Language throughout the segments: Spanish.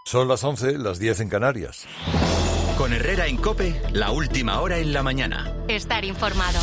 Son las 11, las 10 en Canarias. Con Herrera en COPE, la última hora en la mañana. Estar informado.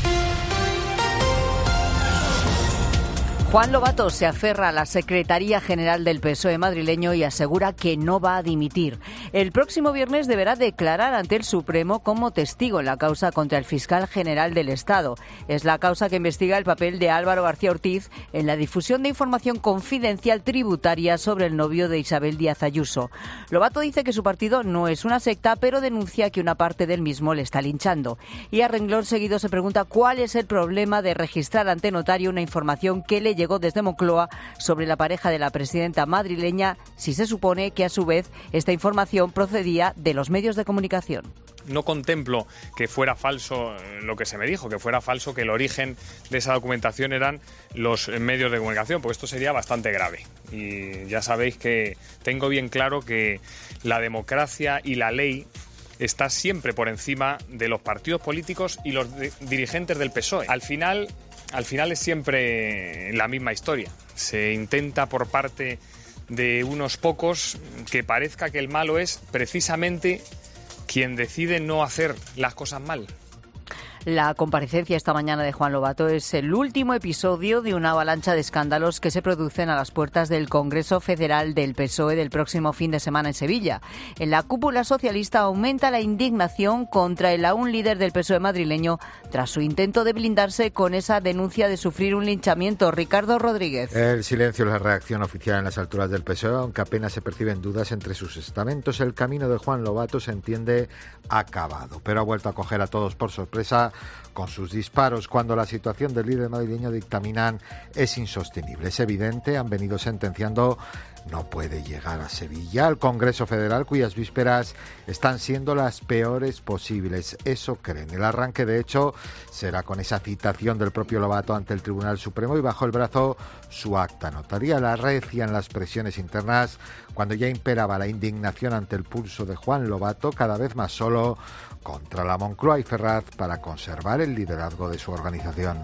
Juan Lobato se aferra a la Secretaría General del PSOE madrileño y asegura que no va a dimitir. El próximo viernes deberá declarar ante el Supremo como testigo en la causa contra el fiscal general del Estado. Es la causa que investiga el papel de Álvaro García Ortiz en la difusión de información confidencial tributaria sobre el novio de Isabel Díaz Ayuso. Lobato dice que su partido no es una secta, pero denuncia que una parte del mismo le está linchando. Y a renglón seguido se pregunta cuál es el problema de registrar ante notario una información que le llegó desde Moncloa sobre la pareja de la presidenta madrileña, si se supone que a su vez esta información procedía de los medios de comunicación. No contemplo que fuera falso lo que se me dijo, que fuera falso que el origen de esa documentación eran los medios de comunicación, porque esto sería bastante grave. Y ya sabéis que tengo bien claro que la democracia y la ley está siempre por encima de los partidos políticos y los dirigentes del PSOE. Al final es siempre la misma historia. Se intenta por parte de unos pocos que parezca que el malo es precisamente quien decide no hacer las cosas mal. La comparecencia esta mañana de Juan Lobato es el último episodio de una avalancha de escándalos que se producen a las puertas del Congreso Federal del PSOE del próximo fin de semana en Sevilla. En la cúpula socialista aumenta la indignación contra el aún líder del PSOE madrileño tras su intento de blindarse con esa denuncia de sufrir un linchamiento. Ricardo Rodríguez. El silencio es la reacción oficial en las alturas del PSOE, aunque apenas se perciben dudas entre sus estamentos. El camino de Juan Lobato se entiende acabado, pero ha vuelto a coger a todos por sorpresa con sus disparos cuando la situación del líder madrileño dictaminan es insostenible. Es evidente, han venido sentenciando, no puede llegar a Sevilla, al Congreso Federal, cuyas vísperas están siendo las peores posibles. Eso creen. El arranque, de hecho, será con esa citación del propio Lobato ante el Tribunal Supremo y bajo el brazo su acta notaria. La recian las presiones internas cuando ya imperaba la indignación ante el pulso de Juan Lobato, cada vez más solo contra la Moncloa y Ferraz para conservar el liderazgo de su organización.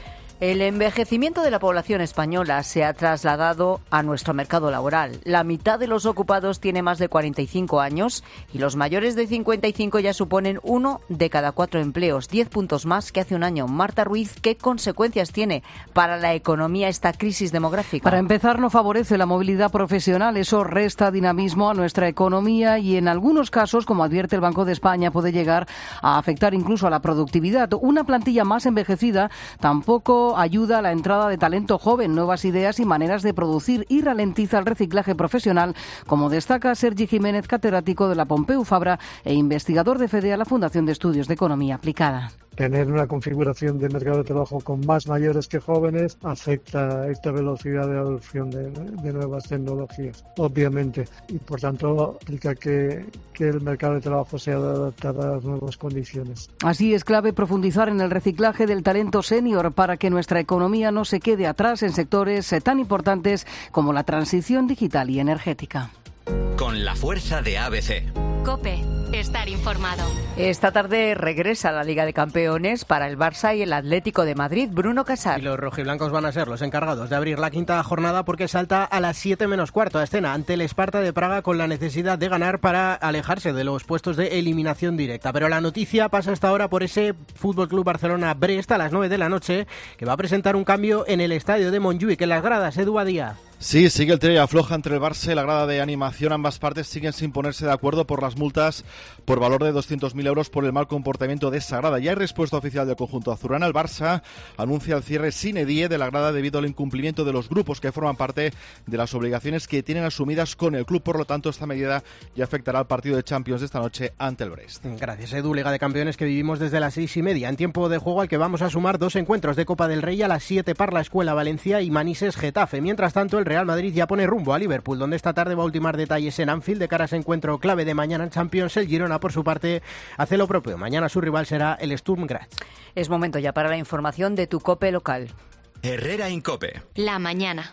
El envejecimiento de la población española se ha trasladado a nuestro mercado laboral. La mitad de los ocupados tiene más de 45 años y los mayores de 55 ya suponen 1 de cada 4 empleos, 10 puntos más que hace un año. Marta Ruiz, ¿qué consecuencias tiene para la economía esta crisis demográfica? Para empezar, no favorece la movilidad profesional. Eso resta dinamismo a nuestra economía y en algunos casos, como advierte el Banco de España, puede llegar a afectar incluso a la productividad. Una plantilla más envejecida tampoco ayuda a la entrada de talento joven, nuevas ideas y maneras de producir y ralentiza el reciclaje profesional, como destaca Sergi Jiménez, catedrático de la Pompeu Fabra e investigador de FEDEA, la Fundación de Estudios de Economía Aplicada. Tener una configuración de mercado de trabajo con más mayores que jóvenes afecta esta velocidad de adopción de nuevas tecnologías, obviamente, y por tanto implica que el mercado de trabajo sea adaptado a las nuevas condiciones. Así es clave profundizar en el reciclaje del talento senior para que nuestra economía no se quede atrás en sectores tan importantes como la transición digital y energética. Con la fuerza de ABC. COPE. Estar informado. Esta tarde regresa la Liga de Campeones para el Barça y el Atlético de Madrid. Bruno Casar. Y los rojiblancos van a ser los encargados de abrir la quinta jornada porque salta a las 7 menos cuarto a escena ante el Esparta de Praga con la necesidad de ganar para alejarse de los puestos de eliminación directa. Pero la noticia pasa hasta ahora por ese FC Barcelona-Brest a las 9 de la noche, que va a presentar un cambio en el estadio de Montjuïc, en las gradas. Edu Badía. Sí, sigue el tira y afloja entre el Barça y la grada de animación. Ambas partes siguen sin ponerse de acuerdo por las multas por valor de 200.000 euros por el mal comportamiento de esa grada. Ya hay respuesta oficial del conjunto azulgrana. El Barça anuncia el cierre sine die de la grada debido al incumplimiento de los grupos que forman parte de las obligaciones que tienen asumidas con el club. Por lo tanto, esta medida ya afectará al partido de Champions de esta noche ante el Brest. Gracias, Edu. Liga de Campeones que vivimos desde las 6:30. En tiempo de juego al que vamos a sumar 2 encuentros de Copa del Rey a las 7 Parla Escuela Valencia y Manises Getafe. Mientras tanto, el Real Madrid ya pone rumbo a Liverpool, donde esta tarde va a ultimar detalles en Anfield de cara a ese encuentro clave de mañana en Champions. El Girona, por su parte, hace lo propio. Mañana su rival será el Sturm Graz. Es momento ya para la información de tu COPE local. Herrera en COPE. La mañana.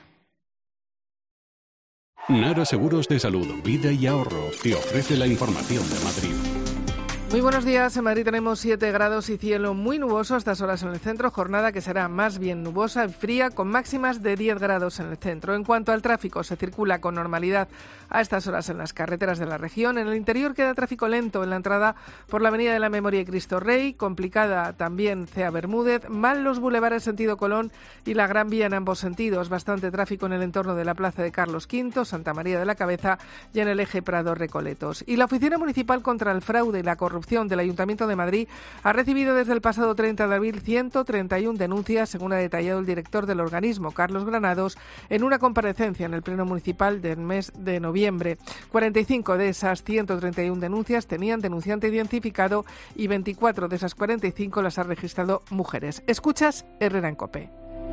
Nara Seguros de Salud, Vida y Ahorro te ofrece la información de Madrid. Muy buenos días. En Madrid tenemos 7 grados y cielo muy nuboso a estas horas en el centro. Jornada que será más bien nubosa y fría, con máximas de 10 grados en el centro. En cuanto al tráfico, se circula con normalidad a estas horas en las carreteras de la región. En el interior queda tráfico lento en la entrada por la Avenida de la Memoria y Cristo Rey. Complicada también Cea Bermúdez. Mal los bulevares sentido Colón y la Gran Vía en ambos sentidos. Bastante tráfico en el entorno de la Plaza de Carlos V, Santa María de la Cabeza y en el eje Prado-Recoletos. Y la Oficina Municipal contra el Fraude y la Corrupción del Ayuntamiento de Madrid ha recibido desde el pasado 30 de abril 131 denuncias, según ha detallado el director del organismo, Carlos Granados, en una comparecencia en el Pleno Municipal del mes de noviembre. 45 de esas 131 denuncias tenían denunciante identificado y 24 de esas 45 las ha registrado mujeres. Escuchas Herrera en COPE.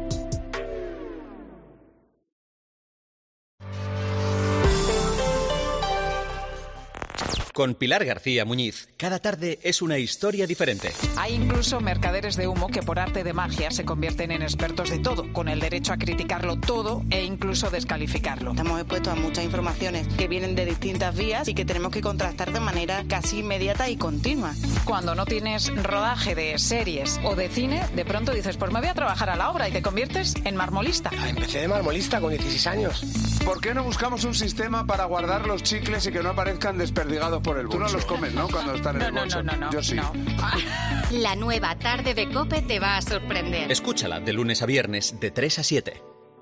Con Pilar García Muñiz, cada tarde es una historia diferente. Hay incluso mercaderes de humo que por arte de magia se convierten en expertos de todo, con el derecho a criticarlo todo e incluso descalificarlo. Estamos expuestos a muchas informaciones que vienen de distintas vías y que tenemos que contrastar de manera casi inmediata y continua. Cuando no tienes rodaje de series o de cine, de pronto dices, pues me voy a trabajar a la obra y te conviertes en marmolista. Empecé de marmolista con 16 años. ¿Por qué no buscamos un sistema para guardar los chicles y que no aparezcan desperdigados por el bolso? Tú no los comes, ¿no? Cuando están en el bolso. No. Yo sí. No. La nueva tarde de COPE te va a sorprender. Escúchala de lunes a viernes de 3 a 7.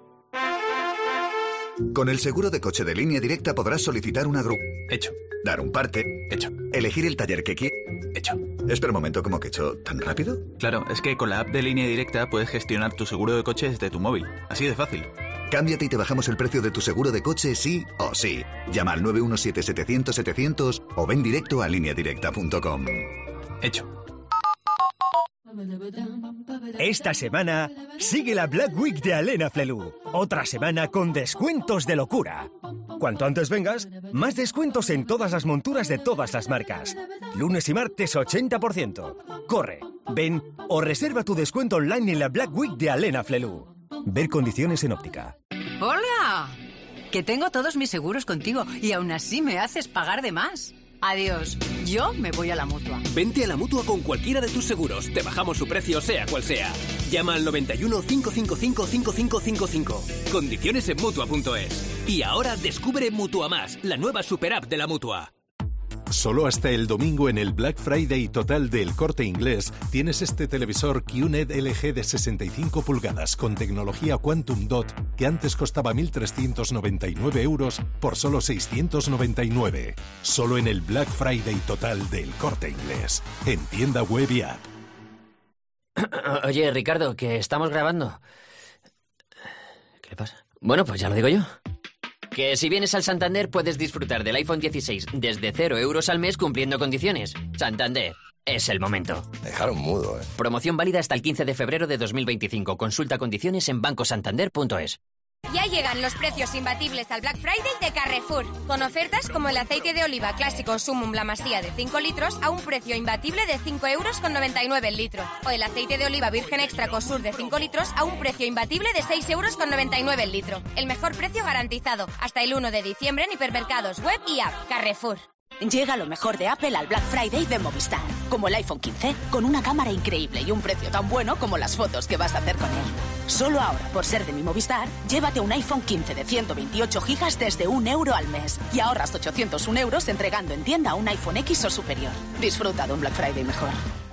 Con el seguro de coche de Línea Directa podrás solicitar una grúa. Hecho. Dar un parte. Hecho. Elegir el taller que quieras. Hecho. Espera un momento, ¿cómo que hecho? ¿Tan rápido? Claro, es que con la app de Línea Directa puedes gestionar tu seguro de coche desde tu móvil. Así de fácil. Cámbiate y te bajamos el precio de tu seguro de coche sí o sí. Llama al 917-700-700 o ven directo a lineadirecta.com. Hecho. Esta semana sigue la Black Week de Alena Flelu. Otra semana con descuentos de locura. Cuanto antes vengas, más descuentos en todas las monturas de todas las marcas. Lunes y martes 80%. Corre, ven o reserva tu descuento online en la Black Week de Alena Flelu. Ver condiciones en óptica. ¡Hola! Que tengo todos mis seguros contigo y aún así me haces pagar de más. Adiós, yo me voy a la Mutua. Vente a la Mutua con cualquiera de tus seguros. Te bajamos su precio sea cual sea. Llama al 91 555 5555. Condiciones en Mutua.es. Y ahora descubre Mutua Más, la nueva super app de la Mutua. Solo hasta el domingo en el Black Friday total del Corte Inglés tienes este televisor QNED LG de 65 pulgadas con tecnología Quantum Dot que antes costaba 1.399 euros por solo 699. Solo en el Black Friday total del Corte Inglés. En tienda web y app. Oye, Ricardo, que estamos grabando. ¿Qué le pasa? Bueno, pues ya lo digo yo. Que si vienes al Santander puedes disfrutar del iPhone 16 desde 0 euros al mes cumpliendo condiciones. Santander, es el momento. Dejaron mudo, ¿eh? Promoción válida hasta el 15 de febrero de 2025. Consulta condiciones en bancosantander.es. Ya llegan los precios imbatibles al Black Friday de Carrefour, con ofertas como el aceite de oliva clásico Sumum La Masía de 5 litros a un precio imbatible de 5,99 € el litro, o el aceite de oliva virgen extra Cosur de 5 litros a un precio imbatible de 6,99 € el litro. El mejor precio garantizado, hasta el 1 de diciembre en hipermercados, web y app. Carrefour. Llega lo mejor de Apple al Black Friday de Movistar, como el iPhone 15, con una cámara increíble y un precio tan bueno como las fotos que vas a hacer con él. Solo ahora, por ser de mi Movistar, llévate un iPhone 15 de 128 GB desde €1 al mes y ahorras 801 € entregando en tienda un iPhone X o superior. Disfruta de un Black Friday mejor.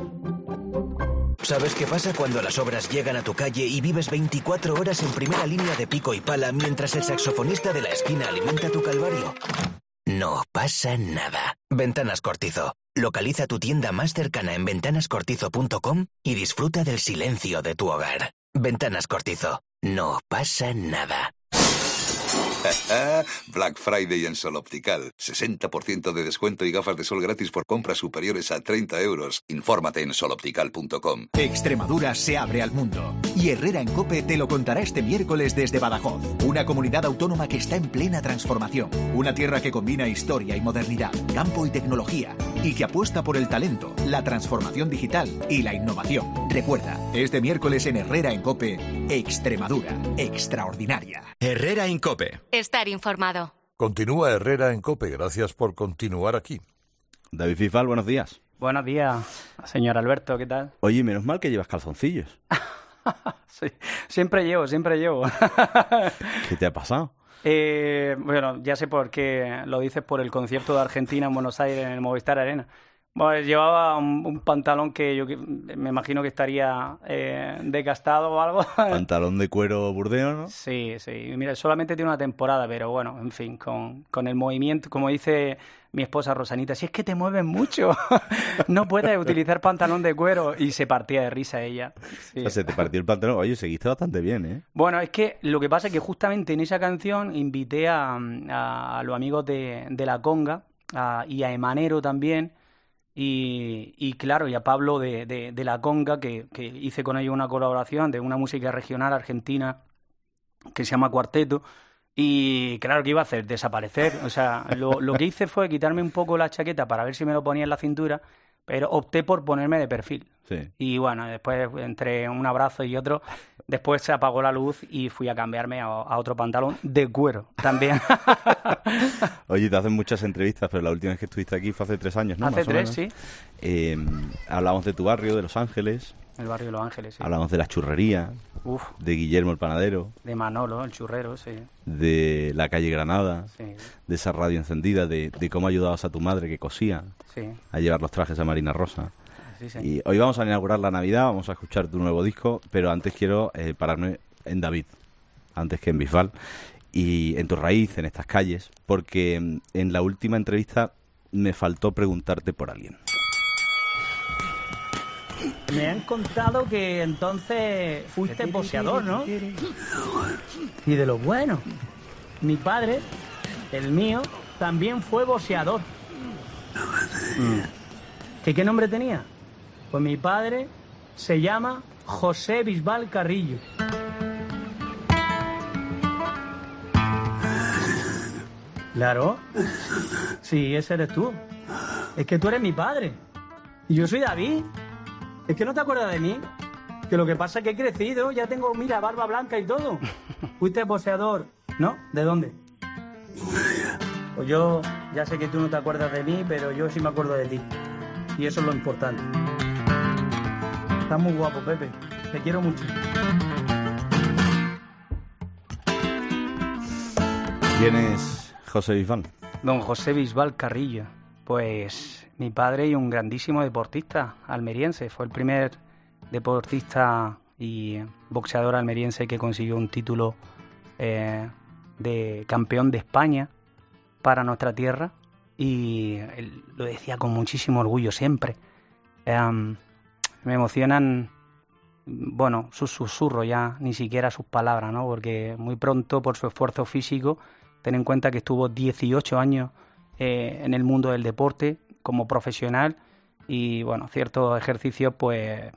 ¿Sabes qué pasa cuando las obras llegan a tu calle y vives 24 horas en primera línea de pico y pala mientras el saxofonista de la esquina alimenta tu calvario? No pasa nada. Ventanas Cortizo. Localiza tu tienda más cercana en ventanascortizo.com y disfruta del silencio de tu hogar. Ventanas Cortizo. No pasa nada. Black Friday en Sol Optical. 60% de descuento y gafas de sol gratis por compras superiores a 30 euros. Infórmate en soloptical.com. Extremadura se abre al mundo. Y Herrera en COPE te lo contará este miércoles desde Badajoz. Una comunidad autónoma que está en plena transformación. Una tierra que combina historia y modernidad, campo y tecnología. Y que apuesta por el talento, la transformación digital y la innovación. Recuerda, este miércoles en Herrera en COPE, Extremadura, extraordinaria. Herrera en COPE. Estar informado. Continúa Herrera en COPE. Gracias por continuar aquí. David Bisbal, buenos días. Buenos días, señor Alberto, ¿qué tal? Oye, menos mal que llevas calzoncillos. Sí, siempre llevo. ¿Qué te ha pasado? Bueno, ya sé por qué lo dices, por el concierto de Argentina en Buenos Aires, en el Movistar Arena. Bueno, llevaba un pantalón que me imagino que estaría desgastado o algo. Pantalón de cuero burdeo, ¿no? Sí. Mira, solamente tiene una temporada, pero bueno, en fin, con el movimiento, como dice mi esposa Rosanita, si es que te mueves mucho, no puedes utilizar pantalón de cuero. Y se partía de risa ella. Sí. O sea, se te partió el pantalón. Oye, seguiste bastante bien, ¿eh? Bueno, es que lo que pasa es que justamente en esa canción invité a los amigos de La Conga y a Emanero también. Y claro, y a Pablo de La Conga, que hice con ellos una colaboración de una música regional argentina que se llama Cuarteto. Y claro, ¿qué iba a hacer? Desaparecer. O sea, lo que hice fue quitarme un poco la chaqueta para ver si me lo ponía en la cintura, pero opté por ponerme de perfil. Sí. Y bueno, después entre un abrazo y otro, después se apagó la luz y fui a cambiarme a otro pantalón de cuero también. Oye, te hacen muchas entrevistas, pero la última vez que estuviste aquí fue hace 3 años, ¿no? Hace 3, sí. Hablamos de tu barrio, de Los Ángeles. El barrio de Los Ángeles, sí. Hablamos de la churrería, de Guillermo el panadero. De Manolo, el churrero, sí. De la calle Granada, sí. De esa radio encendida, de cómo ayudabas a tu madre que cosía, sí, a llevar los trajes a Marina Rosa. Sí, sí. Y hoy vamos a inaugurar la Navidad, vamos a escuchar tu nuevo disco, pero antes quiero pararme en David, antes que en Bisbal, y en tu raíz, en estas calles, porque en la última entrevista me faltó preguntarte por alguien. Me han contado que entonces fuiste boxeador, ¿no? Y de lo bueno. Mi padre, el mío, también fue boxeador. ¿Qué nombre tenía? Pues mi padre se llama José Bisbal Carrillo. Claro. Sí, ese eres tú. Es que tú eres mi padre. Y yo soy David. ¿Es que no te acuerdas de mí? Que lo que pasa es que he crecido, ya tengo, mira, barba blanca y todo. Fuiste boxeador, ¿no? ¿De dónde? Pues yo ya sé que tú no te acuerdas de mí, pero yo sí me acuerdo de ti. Y eso es lo importante. Estás muy guapo, Pepe. Te quiero mucho. ¿Quién es José Bisbal? Don José Bisbal Carrillo. Pues mi padre y un grandísimo deportista almeriense. Fue el primer deportista y boxeador almeriense que consiguió un título de campeón de España para nuestra tierra. Y él lo decía con muchísimo orgullo siempre. Me emocionan, bueno, sus susurros ya, ni siquiera sus palabras, ¿no? Porque muy pronto, por su esfuerzo físico, ten en cuenta que estuvo 18 años en el mundo del deporte como profesional y, bueno, ciertos ejercicios, pues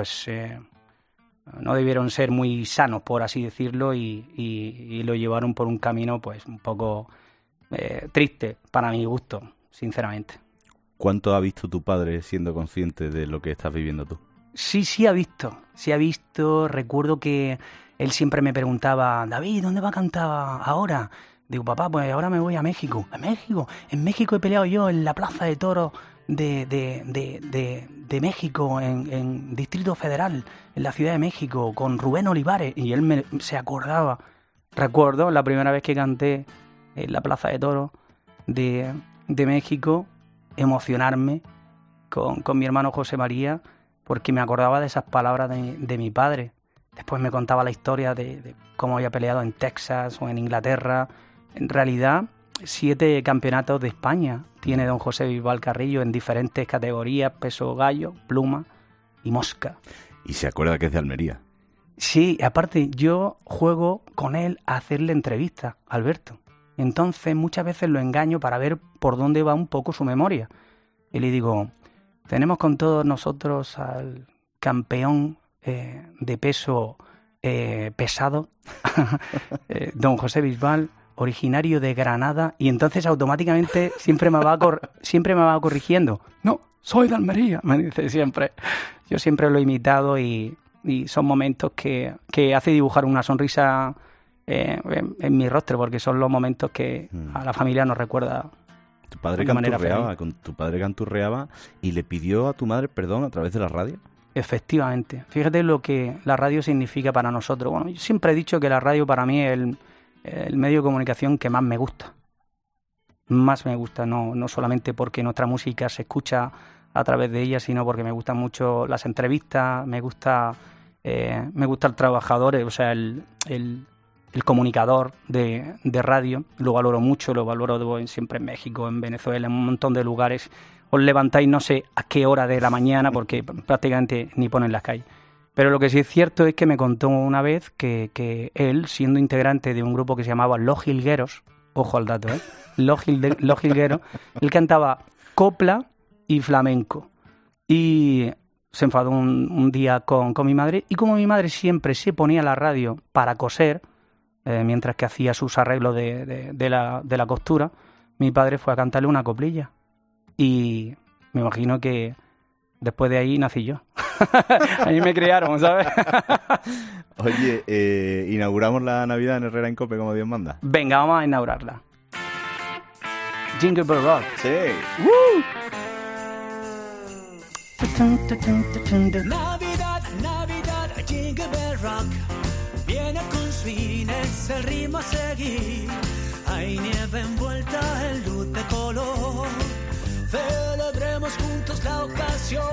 no debieron ser muy sanos, por así decirlo, y lo llevaron por un camino, pues, un poco triste para mi gusto, sinceramente. ¿Cuánto ha visto tu padre siendo consciente de lo que estás viviendo tú? Sí ha visto. Recuerdo que él siempre me preguntaba, David, ¿dónde va a cantar ahora? Digo, papá, pues ahora me voy a México. ¿A México? En México he peleado yo en la Plaza de Toros de México, en Distrito Federal, en la Ciudad de México, con Rubén Olivares. Y él se acordaba. Recuerdo la primera vez que canté en la Plaza de Toros de México, emocionarme con mi hermano José María, porque me acordaba de esas palabras de mi padre. Después me contaba la historia de cómo había peleado en Texas o en Inglaterra. En realidad, 7 campeonatos de España tiene don José Bisbal Carrillo en diferentes categorías: peso gallo, pluma y mosca. Y se acuerda que es de Almería. Sí, aparte yo juego con él a hacerle entrevistas, Alberto. Entonces muchas veces lo engaño para ver por dónde va un poco su memoria. Y le digo, tenemos con todos nosotros al campeón de peso pesado, don José Bisbal, originario de Granada, y entonces automáticamente siempre me va corrigiendo. No, soy de Almería, me dice siempre. Yo siempre lo he imitado y son momentos que hace dibujar una sonrisa en mi rostro, porque son los momentos que a la familia nos recuerda Tu padre canturreaba y le pidió a tu madre perdón a través de la radio. Efectivamente. Fíjate lo que la radio significa para nosotros. Bueno, yo siempre he dicho que la radio para mí es el medio de comunicación que más me gusta. Más me gusta, no solamente porque nuestra música se escucha a través de ella, sino porque me gustan mucho las entrevistas, me gusta el trabajador, o sea, el comunicador de radio. Lo valoro mucho, lo valoro siempre en México, en Venezuela, en un montón de lugares. Os levantáis no sé a qué hora de la mañana porque prácticamente ni ponen las calles. Pero lo que sí es cierto es que me contó una vez que él, siendo integrante de un grupo que se llamaba Los Jilgueros, ojo al dato, Los Jilgueros, él cantaba copla y flamenco. Y se enfadó un día con mi madre, y como mi madre siempre se ponía la radio para coser, mientras que hacía sus arreglos de la costura, mi padre fue a cantarle una coplilla. Y me imagino que después de ahí nací yo. Ahí me criaron, ¿sabes? Oye, ¿inauguramos la Navidad en Herrera en Cope como Dios manda? Venga, vamos a inaugurarla. Jingle Bell Rock. Sí. Navidad, Jingle Bell Rock. Viene con swings, el ritmo a seguir. Hay nieve envuelta en luz de color. Celebremos juntos la ocasión.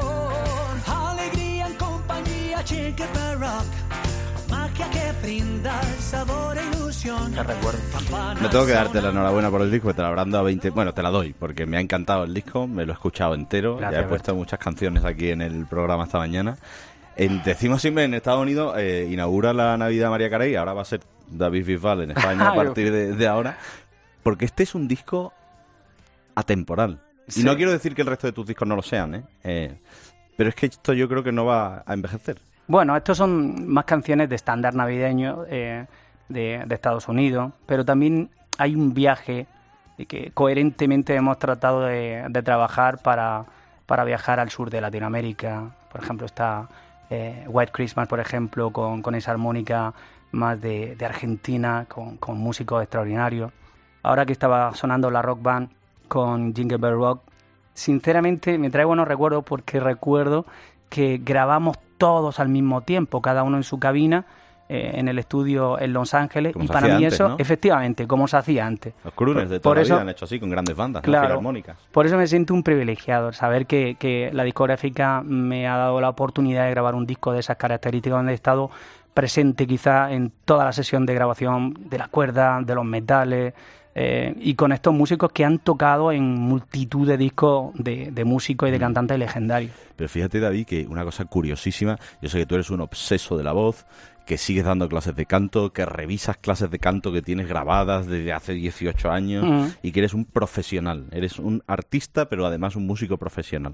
Alegría en compañía, Jingle Bell Rock. Magia que brinda sabor e ilusión. Te recuerdo. No tengo que darte la enhorabuena por el disco, te la habrán dado 20... Bueno, te la doy, porque me ha encantado el disco, me lo he escuchado entero. Gracias, ya he puesto muchas canciones aquí en el programa esta mañana. Decimos siempre, en Estados Unidos inaugura la Navidad María Carey, ahora va a ser David Bisbal en España a partir de ahora, porque este es un disco atemporal. Sí. Y no quiero decir que el resto de tus discos no lo sean, pero es que esto yo creo que no va a envejecer. Bueno, estos son más canciones de estándar navideño de Estados Unidos, pero también hay un viaje que coherentemente hemos tratado de trabajar para viajar al sur de Latinoamérica. Por ejemplo, está White Christmas, por ejemplo, con esa armónica más de Argentina, con músicos extraordinarios. Ahora que estaba sonando la Rock Band con Jingle Bell Rock, sinceramente me trae buenos recuerdos porque recuerdo que grabamos todos al mismo tiempo, cada uno en su cabina, en el estudio en Los Ángeles, y para mí antes, eso, ¿no? Efectivamente, como se hacía antes. Los crooners de toda la vida han hecho así, con grandes bandas, claro, filarmónicas. Por eso me siento un privilegiado, saber que la discográfica me ha dado la oportunidad de grabar un disco de esas características, donde he estado presente quizá en toda la sesión de grabación de la cuerda, de los metales, y con estos músicos que han tocado en multitud de discos de músicos y de cantantes legendarios. Pero fíjate, David, que una cosa curiosísima, yo sé que tú eres un obseso de la voz, que sigues dando clases de canto, que revisas clases de canto que tienes grabadas desde hace 18 años y que eres un profesional, eres un artista pero además un músico profesional.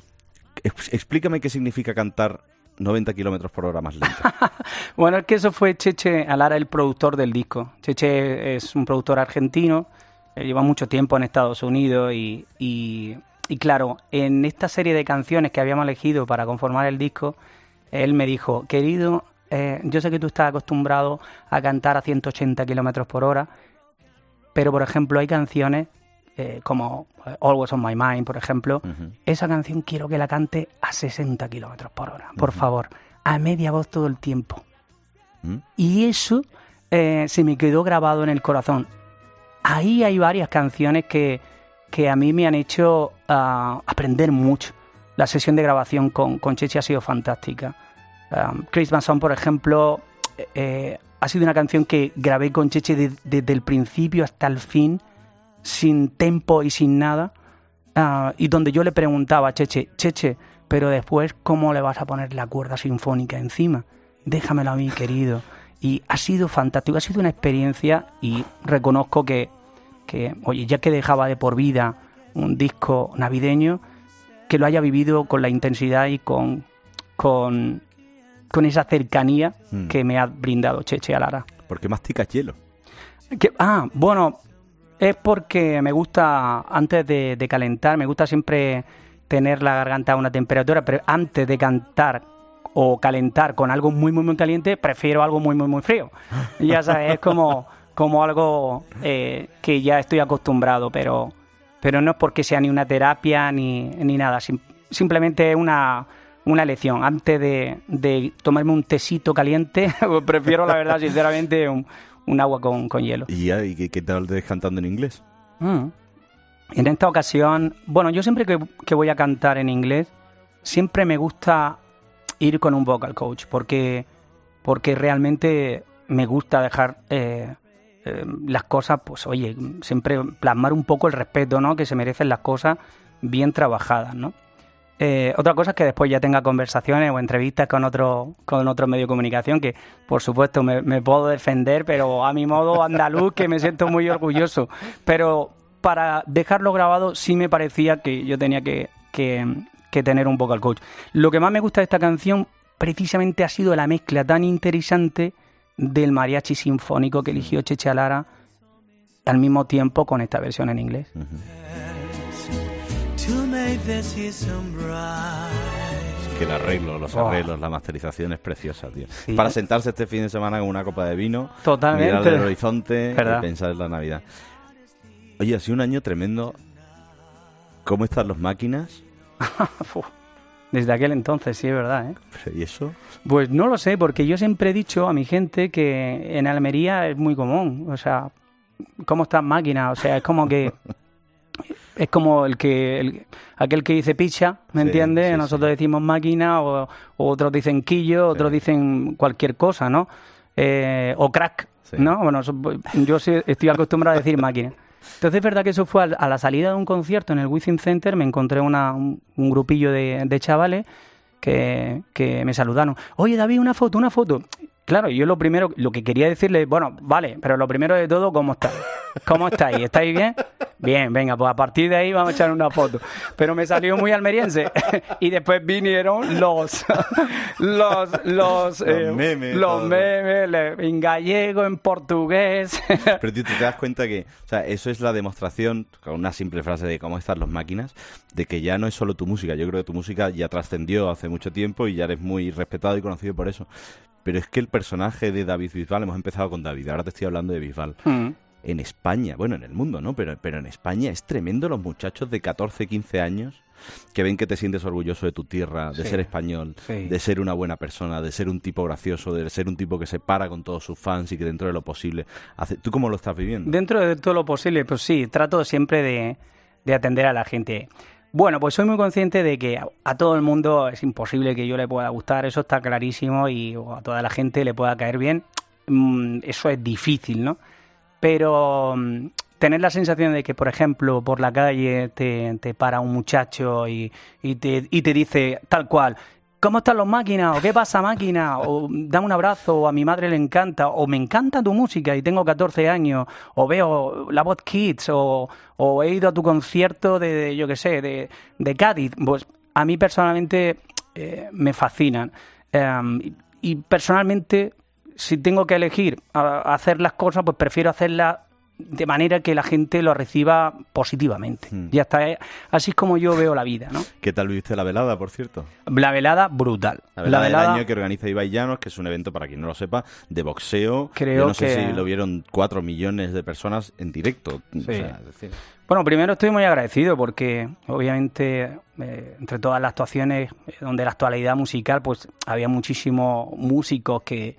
Explícame qué significa cantar 90 kilómetros por hora más lento. Bueno, es que eso fue Cheche Alara, el productor del disco. Cheche es un productor argentino, lleva mucho tiempo en Estados Unidos y claro, en esta serie de canciones que habíamos elegido para conformar el disco, él me dijo, querido, yo sé que tú estás acostumbrado a cantar a 180 kilómetros por hora, pero por ejemplo hay canciones como Always on My Mind, por ejemplo, esa canción quiero que la cante a 60 kilómetros por hora, por favor, a media voz todo el tiempo. Y eso se me quedó grabado en el corazón. Ahí hay varias canciones que a mí me han hecho aprender mucho. La sesión de grabación con Cheche ha sido fantástica. Christmas Song, por ejemplo, ha sido una canción que grabé con Cheche desde el principio hasta el fin, sin tempo y sin nada, y donde yo le preguntaba a Cheche, pero después, ¿cómo le vas a poner la cuerda sinfónica encima? Déjamelo a mí, querido. Y ha sido fantástico, ha sido una experiencia, y reconozco que oye, ya que dejaba de por vida un disco navideño, que lo haya vivido con la intensidad y con esa cercanía que me ha brindado Cheche Alara. ¿Por qué masticas hielo? Bueno, es porque me gusta, antes de calentar, me gusta siempre tener la garganta a una temperatura, pero antes de cantar o calentar con algo muy, muy, muy caliente, prefiero algo muy, muy, muy frío. Ya sabes, es como algo que ya estoy acostumbrado, pero pero no es porque sea ni una terapia ni nada, simplemente es una lección. Antes de tomarme un tecito caliente, prefiero, la verdad, sinceramente, un agua con hielo. ¿Y qué tal te ves cantando en inglés? En esta ocasión, bueno, yo siempre que voy a cantar en inglés, siempre me gusta ir con un vocal coach, porque realmente me gusta dejar las cosas, pues oye, siempre plasmar un poco el respeto, ¿no?, que se merecen las cosas bien trabajadas, ¿no? Otra cosa es que después ya tenga conversaciones o entrevistas con otro medio de comunicación, que por supuesto me puedo defender, pero a mi modo andaluz, que me siento muy orgulloso. Pero para dejarlo grabado sí me parecía que yo tenía que tener un vocal coach. Lo que más me gusta de esta canción precisamente ha sido la mezcla tan interesante del mariachi sinfónico que eligió Cheche Lara al mismo tiempo con esta versión en inglés. Que los arreglos, la masterización es preciosa, tío. Sí. Para sentarse este fin de semana con una copa de vino, totalmente, mirar el horizonte y pensar en la Navidad. Oye, ha sido un año tremendo. ¿Cómo están los máquinas? Desde aquel entonces, sí, es verdad, ¿eh? ¿Y eso? Pues no lo sé, porque yo siempre he dicho a mi gente que en Almería es muy común. O sea, ¿cómo están máquinas? O sea, es como que... es como aquel que dice pizza, ¿me entiendes? Sí, nosotros decimos máquina, o otros dicen quillo, otros dicen cualquier cosa, ¿no? O crack, ¿no? Bueno, yo sí estoy acostumbrado a decir máquina. Entonces es verdad que eso fue a la salida de un concierto en el Wizzing Center. Me encontré un grupillo de chavales que me saludaron. Oye, David, una foto. Claro, yo lo que quería decirle, bueno, vale, pero lo primero de todo, ¿cómo estáis? ¿Cómo estáis? ¿Estáis bien? Bien, venga, pues a partir de ahí vamos a echar una foto. Pero me salió muy almeriense. Y después vinieron los memes, en gallego, en portugués. Pero tú te das cuenta que, o sea, eso es la demostración, con una simple frase de cómo están las máquinas, de que ya no es solo tu música. Yo creo que tu música ya trascendió hace mucho tiempo y ya eres muy respetado y conocido por eso. Pero es que el personaje de David Bisbal, hemos empezado con David, ahora te estoy hablando de Bisbal. En España, bueno, en el mundo, ¿no? Pero en España es tremendo los muchachos de 14, 15 años que ven que te sientes orgulloso de tu tierra, de ser español, de ser una buena persona, de ser un tipo gracioso, de ser un tipo que se para con todos sus fans y que dentro de lo posible hace... ¿Tú cómo lo estás viviendo? Dentro de todo lo posible, pues sí, trato siempre de atender a la gente. Bueno, pues soy muy consciente de que a todo el mundo es imposible que yo le pueda gustar, eso está clarísimo, y a toda la gente le pueda caer bien. Eso es difícil, ¿no? Pero tener la sensación de que, por ejemplo, por la calle te para un muchacho y te dice tal cual, ¿cómo están los máquinas? ¿O qué pasa, máquina? O dame un abrazo, o a mi madre le encanta, o me encanta tu música y tengo 14 años, o veo La Voz Kids, o he ido a tu concierto yo qué sé, de Cádiz. Pues a mí personalmente me fascinan. Y personalmente, si tengo que elegir hacer las cosas, pues prefiero hacerlas de manera que la gente lo reciba positivamente. Ya está, así es como yo veo la vida, ¿no? ¿Qué tal viviste la velada, por cierto? La velada, brutal. La velada del año que organiza Ibai Llanos, que es un evento, para quien no lo sepa, de boxeo. Creo no sé si lo vieron 4 millones de personas en directo. Sí. O sea, es decir... Bueno, primero estoy muy agradecido porque obviamente entre todas las actuaciones donde la actualidad musical, pues había muchísimos músicos que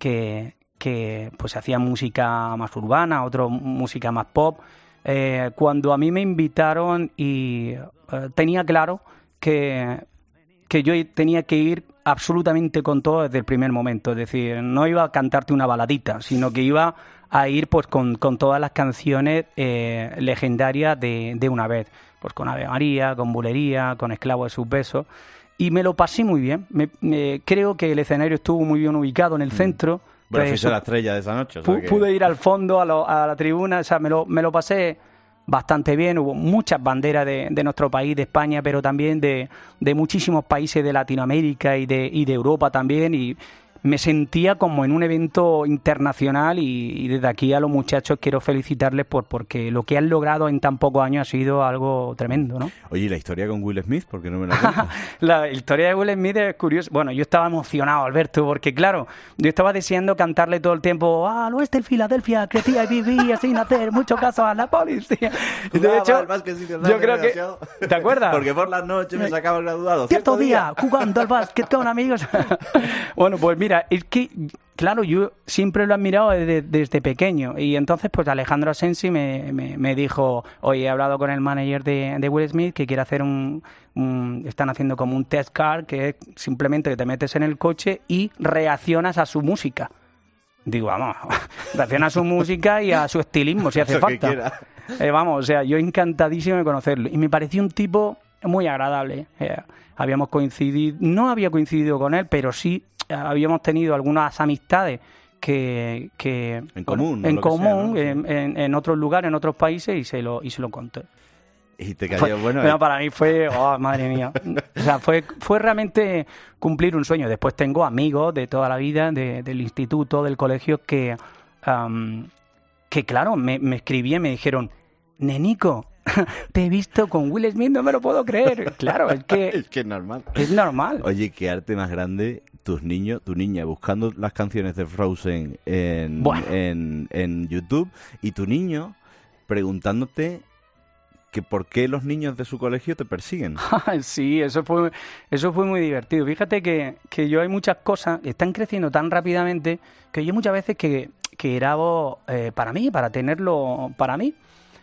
pues hacían música más urbana, otros música más pop. Cuando a mí me invitaron y tenía claro que yo tenía que ir absolutamente con todo desde el primer momento. Es decir, no iba a cantarte una baladita, sino que iba a ir pues con todas las canciones legendarias de una vez. Pues con Ave María, con Bulería, con Esclavo de sus besos. Y me lo pasé muy bien. Creo que el escenario estuvo muy bien ubicado en el centro. Bueno, fuiste la estrella de esa noche. Pude ir al fondo, a la tribuna, o sea, me lo pasé bastante bien. Hubo muchas banderas de nuestro país, de España, pero también de muchísimos países de Latinoamérica y de Europa también. Y me sentía como en un evento internacional y desde aquí a los muchachos quiero felicitarles porque lo que han logrado en tan pocos años ha sido algo tremendo, ¿no? Oye, ¿y la historia con Will Smith? ¿Por qué no me la cuentas? La historia de Will Smith es curiosa. Bueno, yo estaba emocionado, Alberto, porque claro, yo estaba deseando cantarle todo el tiempo al oeste de Filadelfia, crecía y vivía sin hacer mucho caso a la policía. De hecho, yo creo que... ¿Te acuerdas? Porque por las noches me sacaba graduado. Cierto día, jugando al básquet con amigos. Bueno, pues mira, es que, claro, yo siempre lo he admirado desde pequeño. Y entonces, pues Alejandro Asensi me dijo, oye, he hablado con el manager de Will Smith que quiere hacer están haciendo como un test car, que es simplemente que te metes en el coche y reaccionas a su música. Digo, vamos, reacciona a su música y a su estilismo, si hace falta. Vamos, o sea, yo encantadísimo de conocerlo. Y me pareció un tipo muy agradable. Habíamos coincidido, no había coincidido con él, pero sí habíamos tenido algunas amistades que en común, en común, sea, ¿no? en otros lugares, en otros países, y se lo conté. Y te cayó bueno. Pero para mí fue, oh, madre mía. O sea, fue realmente cumplir un sueño. Después tengo amigos de toda la vida, del instituto, del colegio, que claro, me escribían y me dijeron, Nenico, te he visto con Will Smith, no me lo puedo creer. Claro, es que es normal. Es normal. Oye, qué arte más grande, tu niña buscando las canciones de Frozen en YouTube, y tu niño preguntándote que por qué los niños de su colegio te persiguen. Sí, eso fue muy divertido. Fíjate que yo hay muchas cosas que están creciendo tan rápidamente que yo muchas veces que grabo para mí, para tenerlo para mí.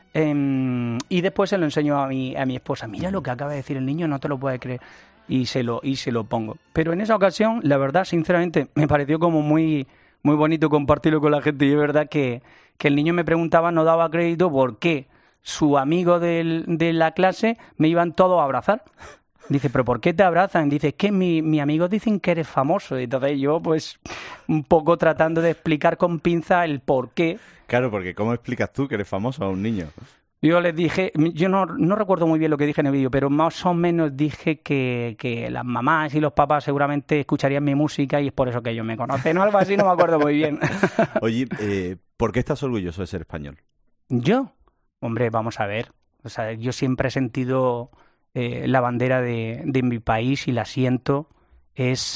Y después se lo enseño a mi esposa. Mira lo que acaba de decir el niño, no te lo puedes creer. Y se lo pongo. Pero en esa ocasión, la verdad, sinceramente, me pareció como muy, muy bonito compartirlo con la gente. Y es verdad que el niño me preguntaba, no daba crédito por qué su amigo de la clase me iban todos a abrazar. Dice, ¿pero por qué te abrazan? Dice, es que mis amigos dicen que eres famoso. Y entonces yo, pues, un poco tratando de explicar con pinza el por qué. Claro, porque ¿cómo explicas tú que eres famoso a un niño? Yo les dije, yo no recuerdo muy bien lo que dije en el vídeo, pero más o menos dije que las mamás y los papás seguramente escucharían mi música y es por eso que ellos me conocen, o algo así, no me acuerdo muy bien. Oye, ¿por qué estás orgulloso de ser español? ¿Yo? Hombre, vamos a ver. O sea, yo siempre he sentido la bandera de mi país y la siento. Es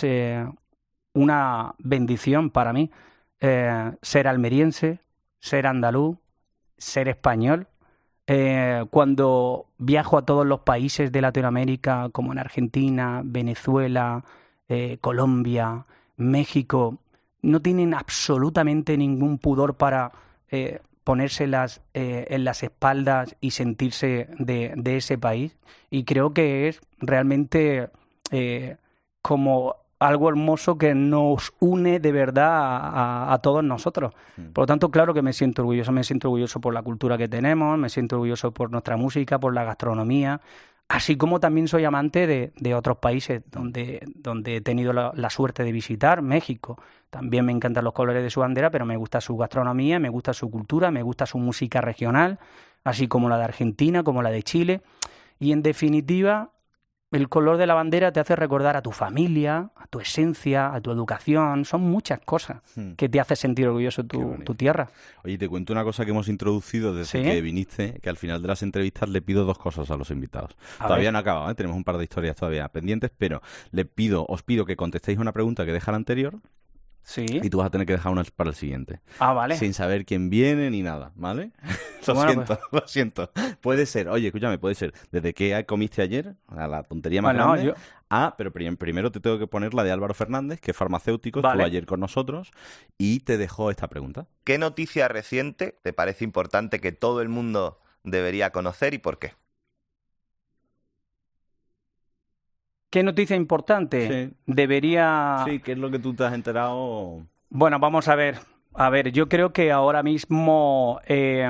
una bendición para mí ser almeriense, ser andaluz, ser español. Cuando viajo a todos los países de Latinoamérica, como en Argentina, Venezuela, Colombia, México, no tienen absolutamente ningún pudor para ponérselas en las espaldas y sentirse de ese país. Y creo que es realmente como algo hermoso que nos une de verdad a todos nosotros. Por lo tanto, claro que me siento orgulloso por la cultura que tenemos, me siento orgulloso por nuestra música, por la gastronomía, así como también soy amante de otros países donde he tenido la suerte de visitar. México, también me encantan los colores de su bandera, pero me gusta su gastronomía, me gusta su cultura, me gusta su música regional, así como la de Argentina, como la de Chile. Y en definitiva, el color de la bandera te hace recordar a tu familia, a tu esencia, a tu educación. Son muchas cosas que te hace sentir orgulloso tu tierra. Oye, te cuento una cosa que hemos introducido desde que viniste, que al final de las entrevistas le pido dos cosas a los invitados. Todavía no ha acabado, tenemos un par de historias todavía pendientes, pero os pido que contestéis una pregunta que deja la anterior. Sí. Y tú vas a tener que dejar una para el siguiente. Ah, vale. Sin saber quién viene ni nada, ¿vale? Lo siento. Puede ser, oye, escúchame, puede ser desde qué comiste ayer, a la tontería más grande. Pero primero te tengo que poner la de Álvaro Fernández, que es farmacéutico, estuvo ayer con nosotros, y te dejó esta pregunta. ¿Qué noticia reciente te parece importante que todo el mundo debería conocer y por qué? ¿Qué noticia importante? Sí. Debería... Sí, ¿qué es lo que tú te has enterado? Bueno, vamos a ver. Yo creo que ahora mismo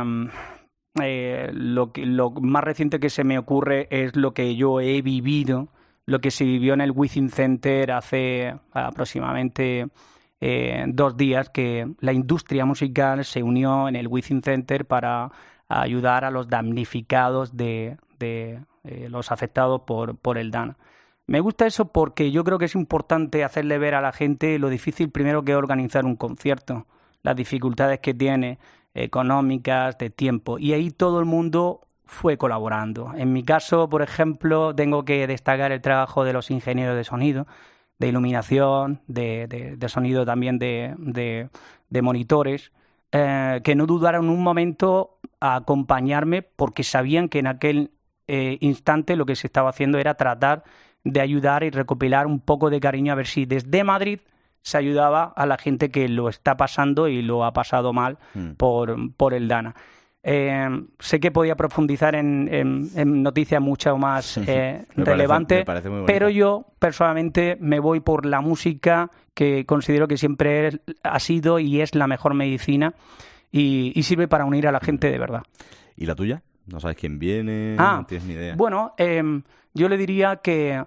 lo más reciente que se me ocurre es lo que yo he vivido, lo que se vivió en el Within Center hace aproximadamente 2 días, que la industria musical se unió en el Within Center para ayudar a los damnificados de los afectados por el DANA. Me gusta eso porque yo creo que es importante hacerle ver a la gente lo difícil primero que es organizar un concierto, las dificultades que tiene, económicas, de tiempo. Y ahí todo el mundo fue colaborando. En mi caso, por ejemplo, tengo que destacar el trabajo de los ingenieros de sonido, de iluminación, de sonido también de monitores, que no dudaron un momento a acompañarme porque sabían que en aquel instante lo que se estaba haciendo era tratar de ayudar y recopilar un poco de cariño a ver si desde Madrid se ayudaba a la gente que lo está pasando y lo ha pasado mal por el Dana. Sé que podía profundizar en noticias mucho más relevantes, pero yo personalmente me voy por la música, que considero que siempre ha sido y es la mejor medicina y sirve para unir a la gente de verdad. ¿Y la tuya? ¿No sabes quién viene? No tienes ni idea. Bueno, yo le diría que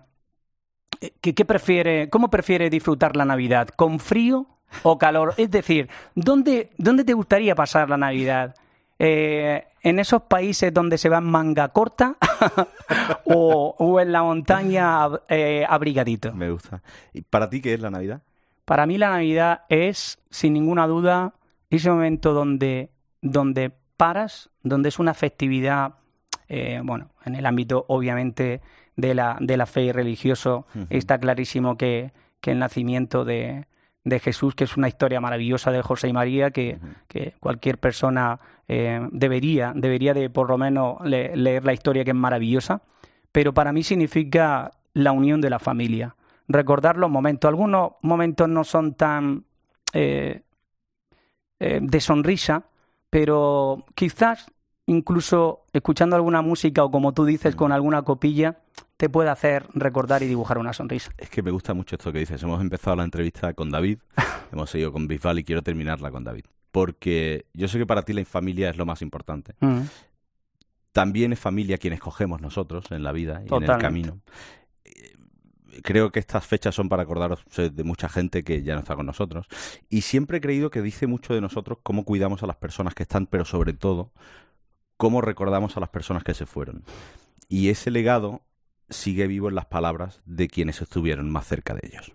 ¿cómo prefiere disfrutar la Navidad? ¿Con frío o calor? Es decir, ¿dónde te gustaría pasar la Navidad? ¿En esos países donde se va en manga corta o en la montaña abrigadito? Me gusta. ¿Y para ti qué es la Navidad? Para mí la Navidad es, sin ninguna duda, ese momento donde paras, donde es una festividad, en el ámbito, obviamente, de la fe religioso, está clarísimo que el nacimiento de Jesús, que es una historia maravillosa de José y María, que cualquier persona debería de por lo menos leer la historia, que es maravillosa, pero para mí significa la unión de la familia, recordar los momentos. Algunos momentos no son tan de sonrisa, pero quizás incluso escuchando alguna música o, como tú dices, con alguna copilla, te puede hacer recordar y dibujar una sonrisa. Es que me gusta mucho esto que dices. Hemos empezado la entrevista con David, hemos seguido con Bisbal y quiero terminarla con David. Porque yo sé que para ti la familia es lo más importante. También es familia quien escogemos nosotros en la vida y en el camino. Creo que estas fechas son para acordaros de mucha gente que ya no está con nosotros. Y siempre he creído que dice mucho de nosotros cómo cuidamos a las personas que están, pero sobre todo, cómo recordamos a las personas que se fueron. Y ese legado sigue vivo en las palabras de quienes estuvieron más cerca de ellos.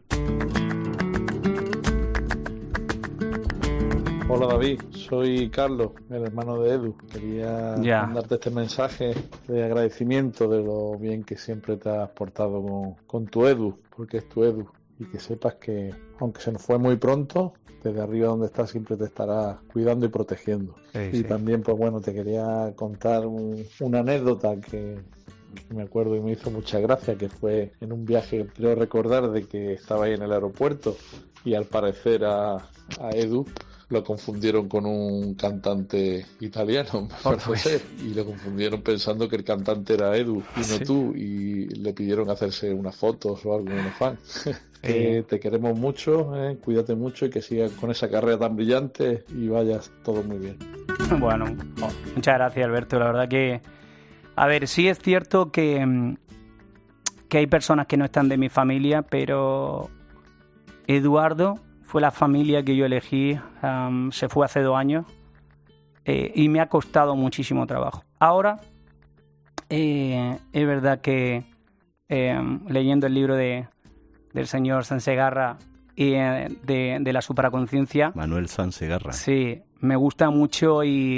Hola David, soy Carlos, el hermano de Edu. Quería mandarte este mensaje de agradecimiento de lo bien que siempre te has portado con tu Edu, porque es tu Edu. Y que sepas que, aunque se nos fue muy pronto, desde arriba donde estás siempre te estará cuidando y protegiendo. Y también, pues bueno, te quería contar una anécdota que me acuerdo y me hizo mucha gracia, que fue en un viaje, creo recordar, de que estaba ahí en el aeropuerto y al parecer a Edu lo confundieron con un cantante italiano, y lo confundieron pensando que el cantante era Edu y no tú, y le pidieron hacerse unas fotos o algo en el fan. Te queremos mucho, cuídate mucho y que sigas con esa carrera tan brillante y vayas todo muy bien. Bueno, muchas gracias, Alberto. La verdad que, a ver, sí es cierto que hay personas que no están de mi familia, pero Eduardo fue la familia que yo elegí, se fue hace 2 años y me ha costado muchísimo trabajo. Ahora, es verdad que leyendo el libro del señor Sansegarra y de la supraconciencia... Manuel Sansegarra. Sí, me gusta mucho y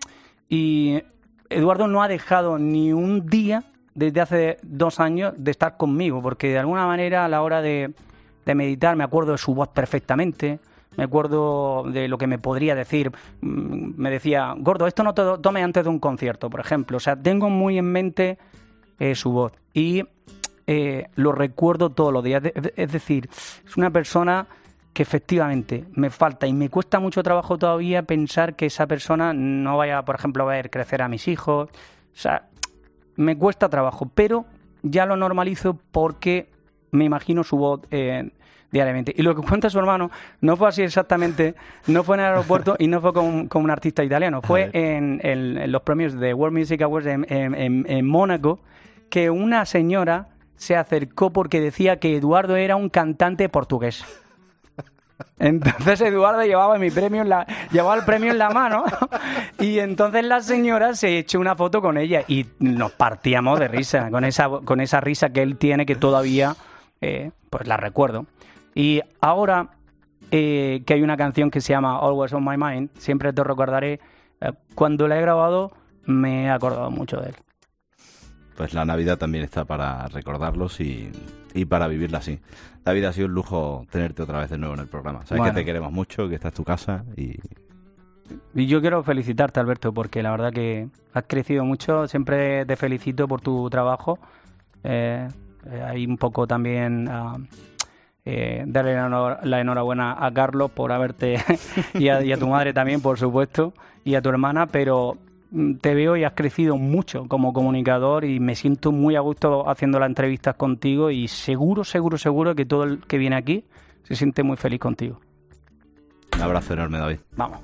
Eduardo no ha dejado ni un día desde hace 2 años de estar conmigo, porque de alguna manera a la hora de meditar, me acuerdo de su voz perfectamente, me acuerdo de lo que me podría decir. Me decía, Gordo, esto no te lo tomes antes de un concierto, por ejemplo. O sea, tengo muy en mente su voz y lo recuerdo todos los días. Es decir, es una persona que efectivamente me falta y me cuesta mucho trabajo todavía pensar que esa persona no vaya, por ejemplo, a ver crecer a mis hijos. O sea, me cuesta trabajo, pero ya lo normalizo porque me imagino su voz diariamente. Y lo que cuenta su hermano no fue así exactamente, no fue en el aeropuerto y no fue con un artista italiano, fue en los premios de World Music Awards en Mónaco, que una señora se acercó porque decía que Eduardo era un cantante portugués. Entonces Eduardo llevaba el premio en la mano y entonces la señora se echó una foto con ella y nos partíamos de risa con esa risa que él tiene, que todavía pues la recuerdo. Y ahora que hay una canción que se llama Always on My Mind, siempre te recordaré, cuando la he grabado me he acordado mucho de él. Pues la Navidad también está para recordarlos y para vivirla así. David, ha sido un lujo tenerte otra vez de nuevo en el programa. Sabes que te queremos mucho, que esta es tu casa y yo quiero felicitarte, Alberto, porque la verdad que has crecido mucho. Siempre te felicito por tu trabajo. Hay un poco también darle la enhorabuena a Carlos por haberte y a tu madre también, por supuesto, y a tu hermana, pero te veo y has crecido mucho como comunicador y me siento muy a gusto haciendo las entrevistas contigo y seguro que todo el que viene aquí se siente muy feliz contigo. Un abrazo enorme, David. Vamos.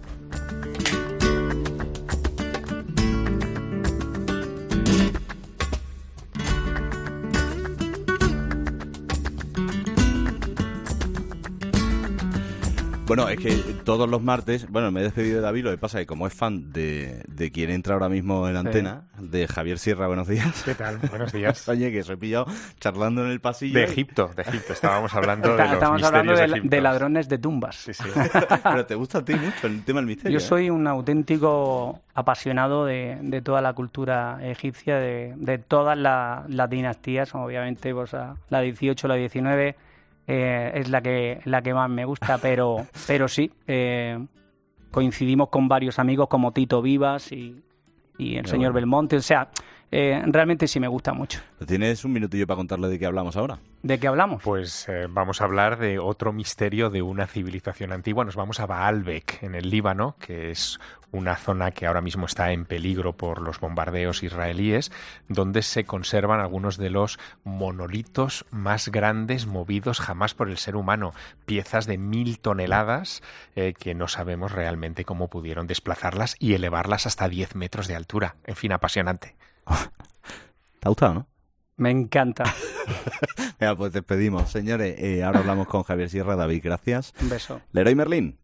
Bueno, es que todos los martes, me he despedido de David, lo que pasa es que como es fan de quien entra ahora mismo en antena, de Javier Sierra, buenos días. ¿Qué tal? Buenos días. Oye, que os he pillado charlando en el pasillo. De Egipto, estábamos hablando de los misterios egipcios. De ladrones de tumbas. Sí. Pero te gusta a ti mucho el tema del misterio. Yo soy un auténtico apasionado de toda la cultura egipcia, de todas las dinastías, obviamente pues, la 18, la 19... es la que más me gusta, pero sí, coincidimos con varios amigos como Tito Vivas y el señor Belmonte, o sea, realmente sí me gusta mucho. ¿Tienes un minutillo para contarle de qué hablamos ahora? ¿De qué hablamos? Pues vamos a hablar de otro misterio de una civilización antigua. Nos vamos a Baalbek, en el Líbano, que es una zona que ahora mismo está en peligro por los bombardeos israelíes, donde se conservan algunos de los monolitos más grandes movidos jamás por el ser humano. Piezas de 1000 toneladas que no sabemos realmente cómo pudieron desplazarlas y elevarlas hasta 10 metros de altura. En fin, apasionante. ¿Te ha gustado, no? Me encanta. Venga, pues despedimos. Señores, ahora hablamos con Javier Sierra. David, gracias. Un beso. Leroy Merlin.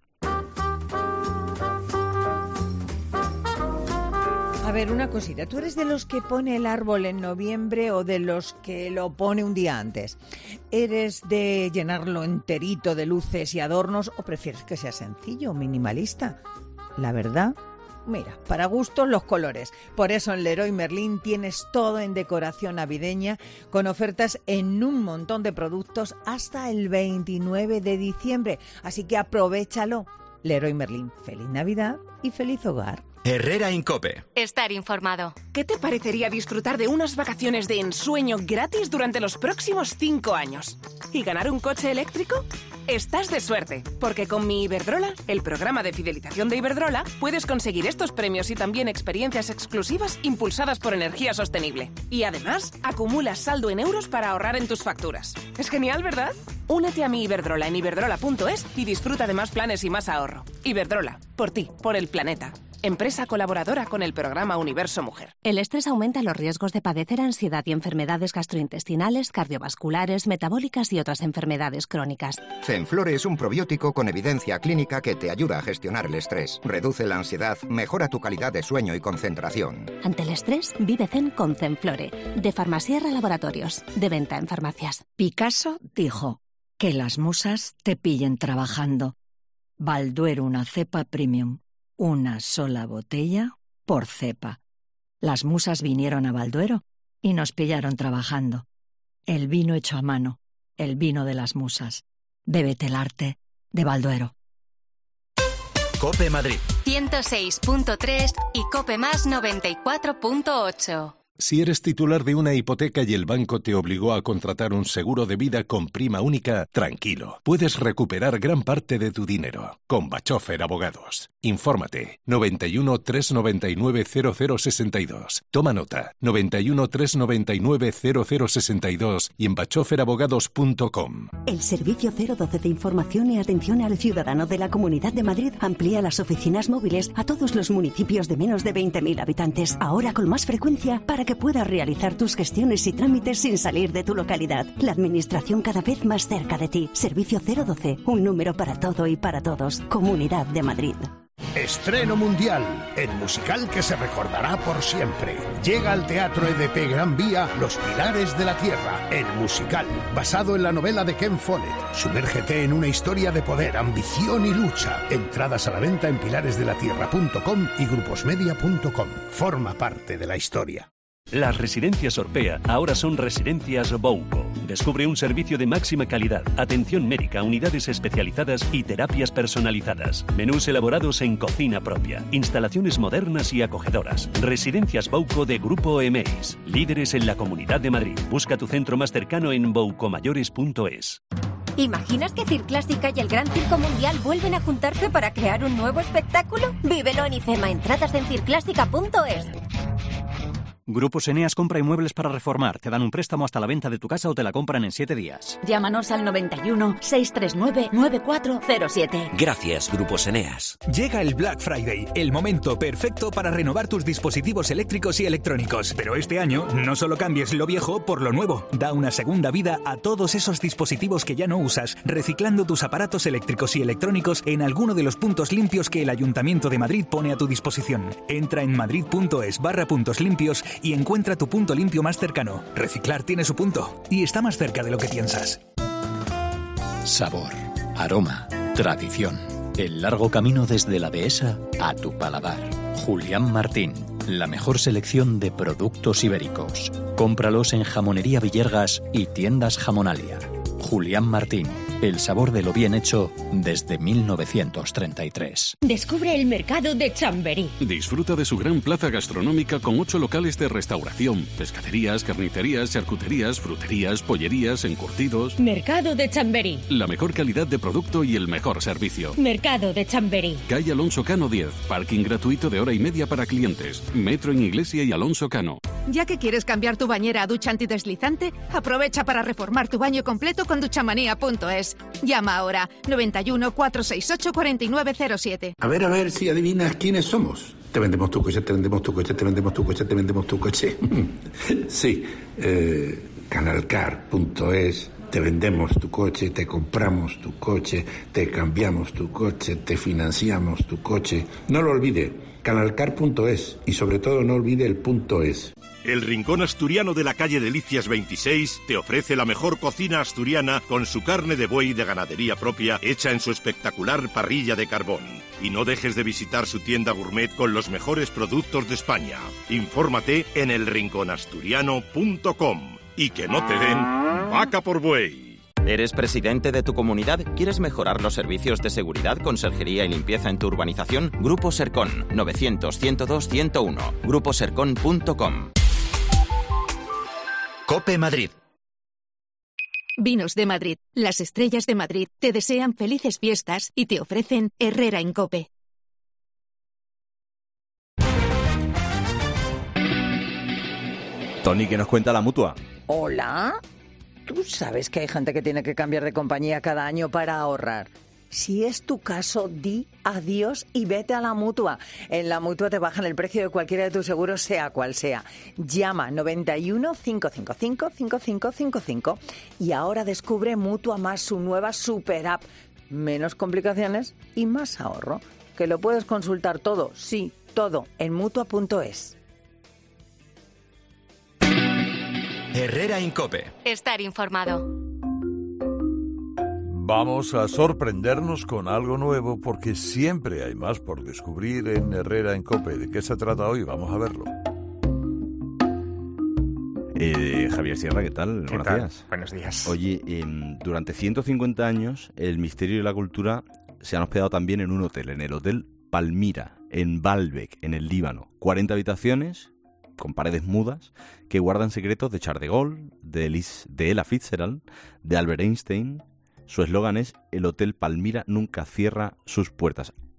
A ver, una cosita. ¿Tú eres de los que pone el árbol en noviembre o de los que lo pone un día antes? ¿Eres de llenarlo enterito de luces y adornos o prefieres que sea sencillo, minimalista? La verdad, mira, para gustos los colores. Por eso en Leroy Merlin tienes todo en decoración navideña con ofertas en un montón de productos hasta el 29 de diciembre. Así que aprovéchalo. Leroy Merlin, feliz Navidad y feliz hogar. Herrera en COPE. Estar informado. ¿Qué te parecería disfrutar de unas vacaciones de ensueño gratis durante los próximos 5 años? ¿Y ganar un coche eléctrico? Estás de suerte, porque con Mi Iberdrola, el programa de fidelización de Iberdrola, puedes conseguir estos premios y también experiencias exclusivas impulsadas por energía sostenible. Y además, acumulas saldo en euros para ahorrar en tus facturas. Es genial, ¿verdad? Únete a Mi Iberdrola en iberdrola.es y disfruta de más planes y más ahorro. Iberdrola, por ti, por el planeta. Empresa colaboradora con el programa Universo Mujer. El estrés aumenta los riesgos de padecer ansiedad y enfermedades gastrointestinales, cardiovasculares, metabólicas y otras enfermedades crónicas. Zenflore es un probiótico con evidencia clínica que te ayuda a gestionar el estrés, reduce la ansiedad, mejora tu calidad de sueño y concentración. Ante el estrés, vive zen con Zenflore, de Farmasierra Laboratorios, de venta en farmacias. Picasso dijo: que las musas te pillen trabajando. Balduero, una cepa premium. Una sola botella por cepa. Las musas vinieron a Balduero y nos pillaron trabajando. El vino hecho a mano, el vino de las musas. Bébete el arte de Balduero. COPE Madrid 106.3 y COPE Más 94.8. Si eres titular de una hipoteca y el banco te obligó a contratar un seguro de vida con prima única, tranquilo, puedes recuperar gran parte de tu dinero. Con Bachofer Abogados. Infórmate. 91 399 0062. Toma nota. 91 399 0062 y en bachoferabogados.com. El Servicio 012 de Información y Atención al Ciudadano de la Comunidad de Madrid amplía las oficinas móviles a todos los municipios de menos de 20.000 habitantes. Ahora con más frecuencia para que puedas realizar tus gestiones y trámites sin salir de tu localidad. La administración cada vez más cerca de ti. Servicio 012, un número para todo y para todos. Comunidad de Madrid. Estreno mundial, el musical que se recordará por siempre. Llega al Teatro EDP Gran Vía Los Pilares de la Tierra, el musical, basado en la novela de Ken Follett. Sumérgete en una historia de poder, ambición y lucha. Entradas a la venta en pilaresdelatierra.com y gruposmedia.com. Forma parte de la historia. Las residencias Orpea ahora son residencias Bouco. Descubre un servicio de máxima calidad, atención médica, unidades especializadas y terapias personalizadas. Menús elaborados en cocina propia, instalaciones modernas y acogedoras. Residencias Bouco de Grupo EMEIS, líderes en la Comunidad de Madrid. Busca tu centro más cercano en boucomayores.es. ¿Imaginas que Circlástica y el Gran Circo Mundial vuelven a juntarse para crear un nuevo espectáculo? Vívelo en IFEMA. Entradas en circlástica.es. Grupos Eneas compra inmuebles para reformar. Te dan un préstamo hasta la venta de tu casa o te la compran en 7 días. Llámanos al 91 639 9407. Gracias, Grupos Eneas. Llega el Black Friday, el momento perfecto para renovar tus dispositivos eléctricos y electrónicos. Pero este año no solo cambies lo viejo por lo nuevo. Da una segunda vida a todos esos dispositivos que ya no usas, reciclando tus aparatos eléctricos y electrónicos en alguno de los puntos limpios que el Ayuntamiento de Madrid pone a tu disposición. Entra en madrid.es/puntos limpios y encuentra tu punto limpio más cercano. Reciclar tiene su punto y está más cerca de lo que piensas. Sabor, aroma, tradición. El largo camino desde la dehesa a tu paladar. Julián Martín, la mejor selección de productos ibéricos. Cómpralos en Jamonería Villерgas y Tiendas Jamonalia. Julián Martín, el sabor de lo bien hecho desde 1933. Descubre el mercado de Chamberí. Disfruta de su gran plaza gastronómica con 8 locales de restauración, pescaderías, carnicerías, charcuterías, fruterías, pollerías, encurtidos. Mercado de Chamberí. La mejor calidad de producto y el mejor servicio. Mercado de Chamberí. Calle Alonso Cano 10, parking gratuito de 1.5 horas para clientes. Metro en Iglesia y Alonso Cano. Ya que quieres cambiar tu bañera a ducha antideslizante, aprovecha para reformar tu baño completo con duchamanía.es. Llama ahora 91 468 4907. A ver si adivinas quiénes somos. Te vendemos tu coche, te vendemos tu coche, te vendemos tu coche, te vendemos tu coche. Sí, canalcar.es. Te vendemos tu coche, te compramos tu coche, te cambiamos tu coche, te financiamos tu coche. No lo olvide, canalcar.es y sobre todo no olvide el .es. El Rincón Asturiano de la calle Delicias 26 te ofrece la mejor cocina asturiana con su carne de buey de ganadería propia hecha en su espectacular parrilla de carbón. Y no dejes de visitar su tienda gourmet con los mejores productos de España. Infórmate en elrinconasturiano.com y que no te den vaca por buey. ¿Eres presidente de tu comunidad? ¿Quieres mejorar los servicios de seguridad, conserjería y limpieza en tu urbanización? Grupo Sercon, 900-102-101. gruposercon.com. COPE Madrid. Vinos de Madrid, las estrellas de Madrid, te desean felices fiestas y te ofrecen Herrera en COPE. Tony, ¿qué nos cuenta la Mutua? Hola. ¿Tú sabes que hay gente que tiene que cambiar de compañía cada año para ahorrar? Si es tu caso, di adiós y vete a la Mutua. En la Mutua te bajan el precio de cualquiera de tus seguros, sea cual sea. Llama 91 555 5555 y ahora descubre Mutua Más, su nueva super app. Menos complicaciones y más ahorro. Que lo puedes consultar todo, sí, todo, en Mutua.es. Herrera en COPE. Estar informado. Vamos a sorprendernos con algo nuevo porque siempre hay más por descubrir en Herrera en COPE. ¿De qué se trata hoy? Vamos a verlo. Javier Sierra, ¿qué tal? Buenos días. Buenos días. Oye, durante 150 años el misterio y la cultura se han hospedado también en un hotel, en el Hotel Palmira, en Baalbek, en el Líbano. 40 habitaciones con paredes mudas que guardan secretos de Charles de Gaulle, de Ella Fitzgerald, de Albert Einstein. Su eslogan es: el Hotel Palmira nunca cierra sus puertas.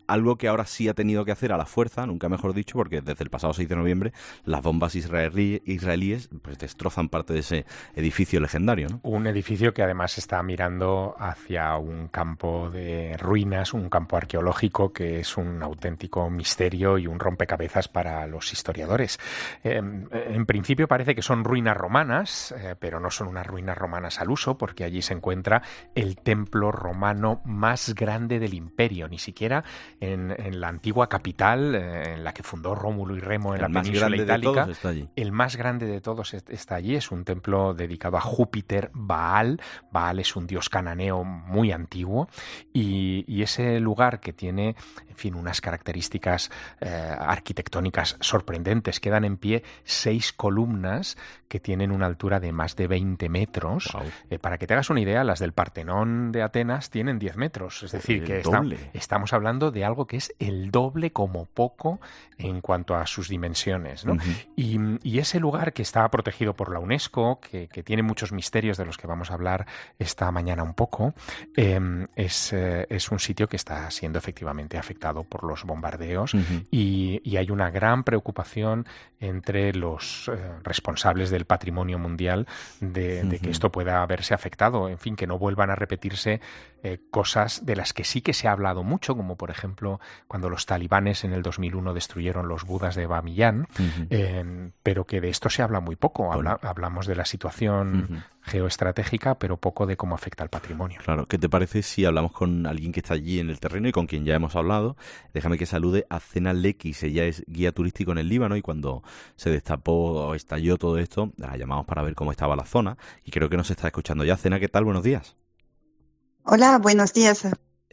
algo que ahora sí ha tenido que hacer a la fuerza, nunca mejor dicho, porque desde el pasado 6 de noviembre las bombas israelíes pues destrozan parte de ese edificio legendario, ¿no? Un edificio que además está mirando hacia un campo de ruinas, un campo arqueológico que es un auténtico misterio y un rompecabezas para los historiadores. En principio parece que son ruinas romanas, pero no son unas ruinas romanas al uso, porque allí se encuentra el templo romano más grande del imperio, ni siquiera en la antigua capital en la que fundó Rómulo y Remo en la península itálica. El más grande de todos está allí. Es un templo dedicado a Júpiter Baal. Baal es un dios cananeo muy antiguo y ese lugar que tiene, en fin, unas características arquitectónicas sorprendentes. Quedan en pie 6 columnas que tienen una altura de más de 20 metros. Wow. Para que te hagas una idea, las del Partenón de Atenas tienen 10 metros. Es decir, que estamos hablando de algo que es el doble como poco en cuanto a sus dimensiones, ¿no? Y ese lugar que está protegido por la UNESCO, que tiene muchos misterios de los que vamos a hablar esta mañana un poco, es un sitio que está siendo efectivamente afectado por los bombardeos y hay una gran preocupación entre los responsables del patrimonio mundial de que esto pueda verse afectado, en fin, que no vuelvan a repetirse cosas de las que sí que se ha hablado mucho, como por ejemplo cuando los talibanes en el 2001 destruyeron los budas de Bamiyan, pero que de esto se habla muy poco. Hablamos de la situación geoestratégica, pero poco de cómo afecta al patrimonio. Claro, ¿qué te parece si hablamos con alguien que está allí en el terreno y con quien ya hemos hablado? Déjame que salude a Zena Lekis. Ella es guía turístico en el Líbano y cuando se destapó o estalló todo esto, la llamamos para ver cómo estaba la zona y creo que nos está escuchando ya. Zena, ¿qué tal? Buenos días. Hola, buenos días.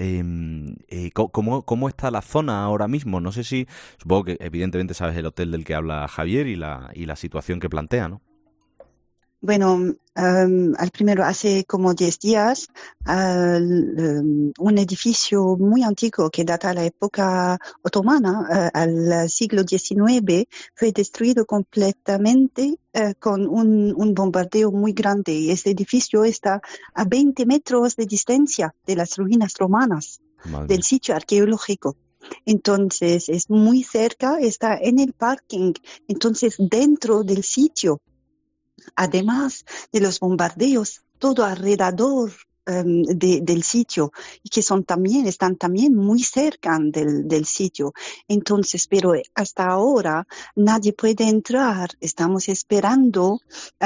¿Cómo está la zona ahora mismo? No sé si, supongo que evidentemente sabes el hotel del que habla Javier y la situación que plantea, ¿no? Bueno, al primero, hace como 10 días, un edificio muy antiguo que data de la época otomana, al siglo XIX, fue destruido completamente con un bombardeo muy grande. Y este edificio está a 20 metros de distancia de las ruinas romanas, del sitio arqueológico. Entonces, es muy cerca, está en el parking, entonces dentro del sitio. Además de los bombardeos, todo alrededor del sitio y que están también muy cerca del sitio. Entonces, pero hasta ahora nadie puede entrar. Estamos esperando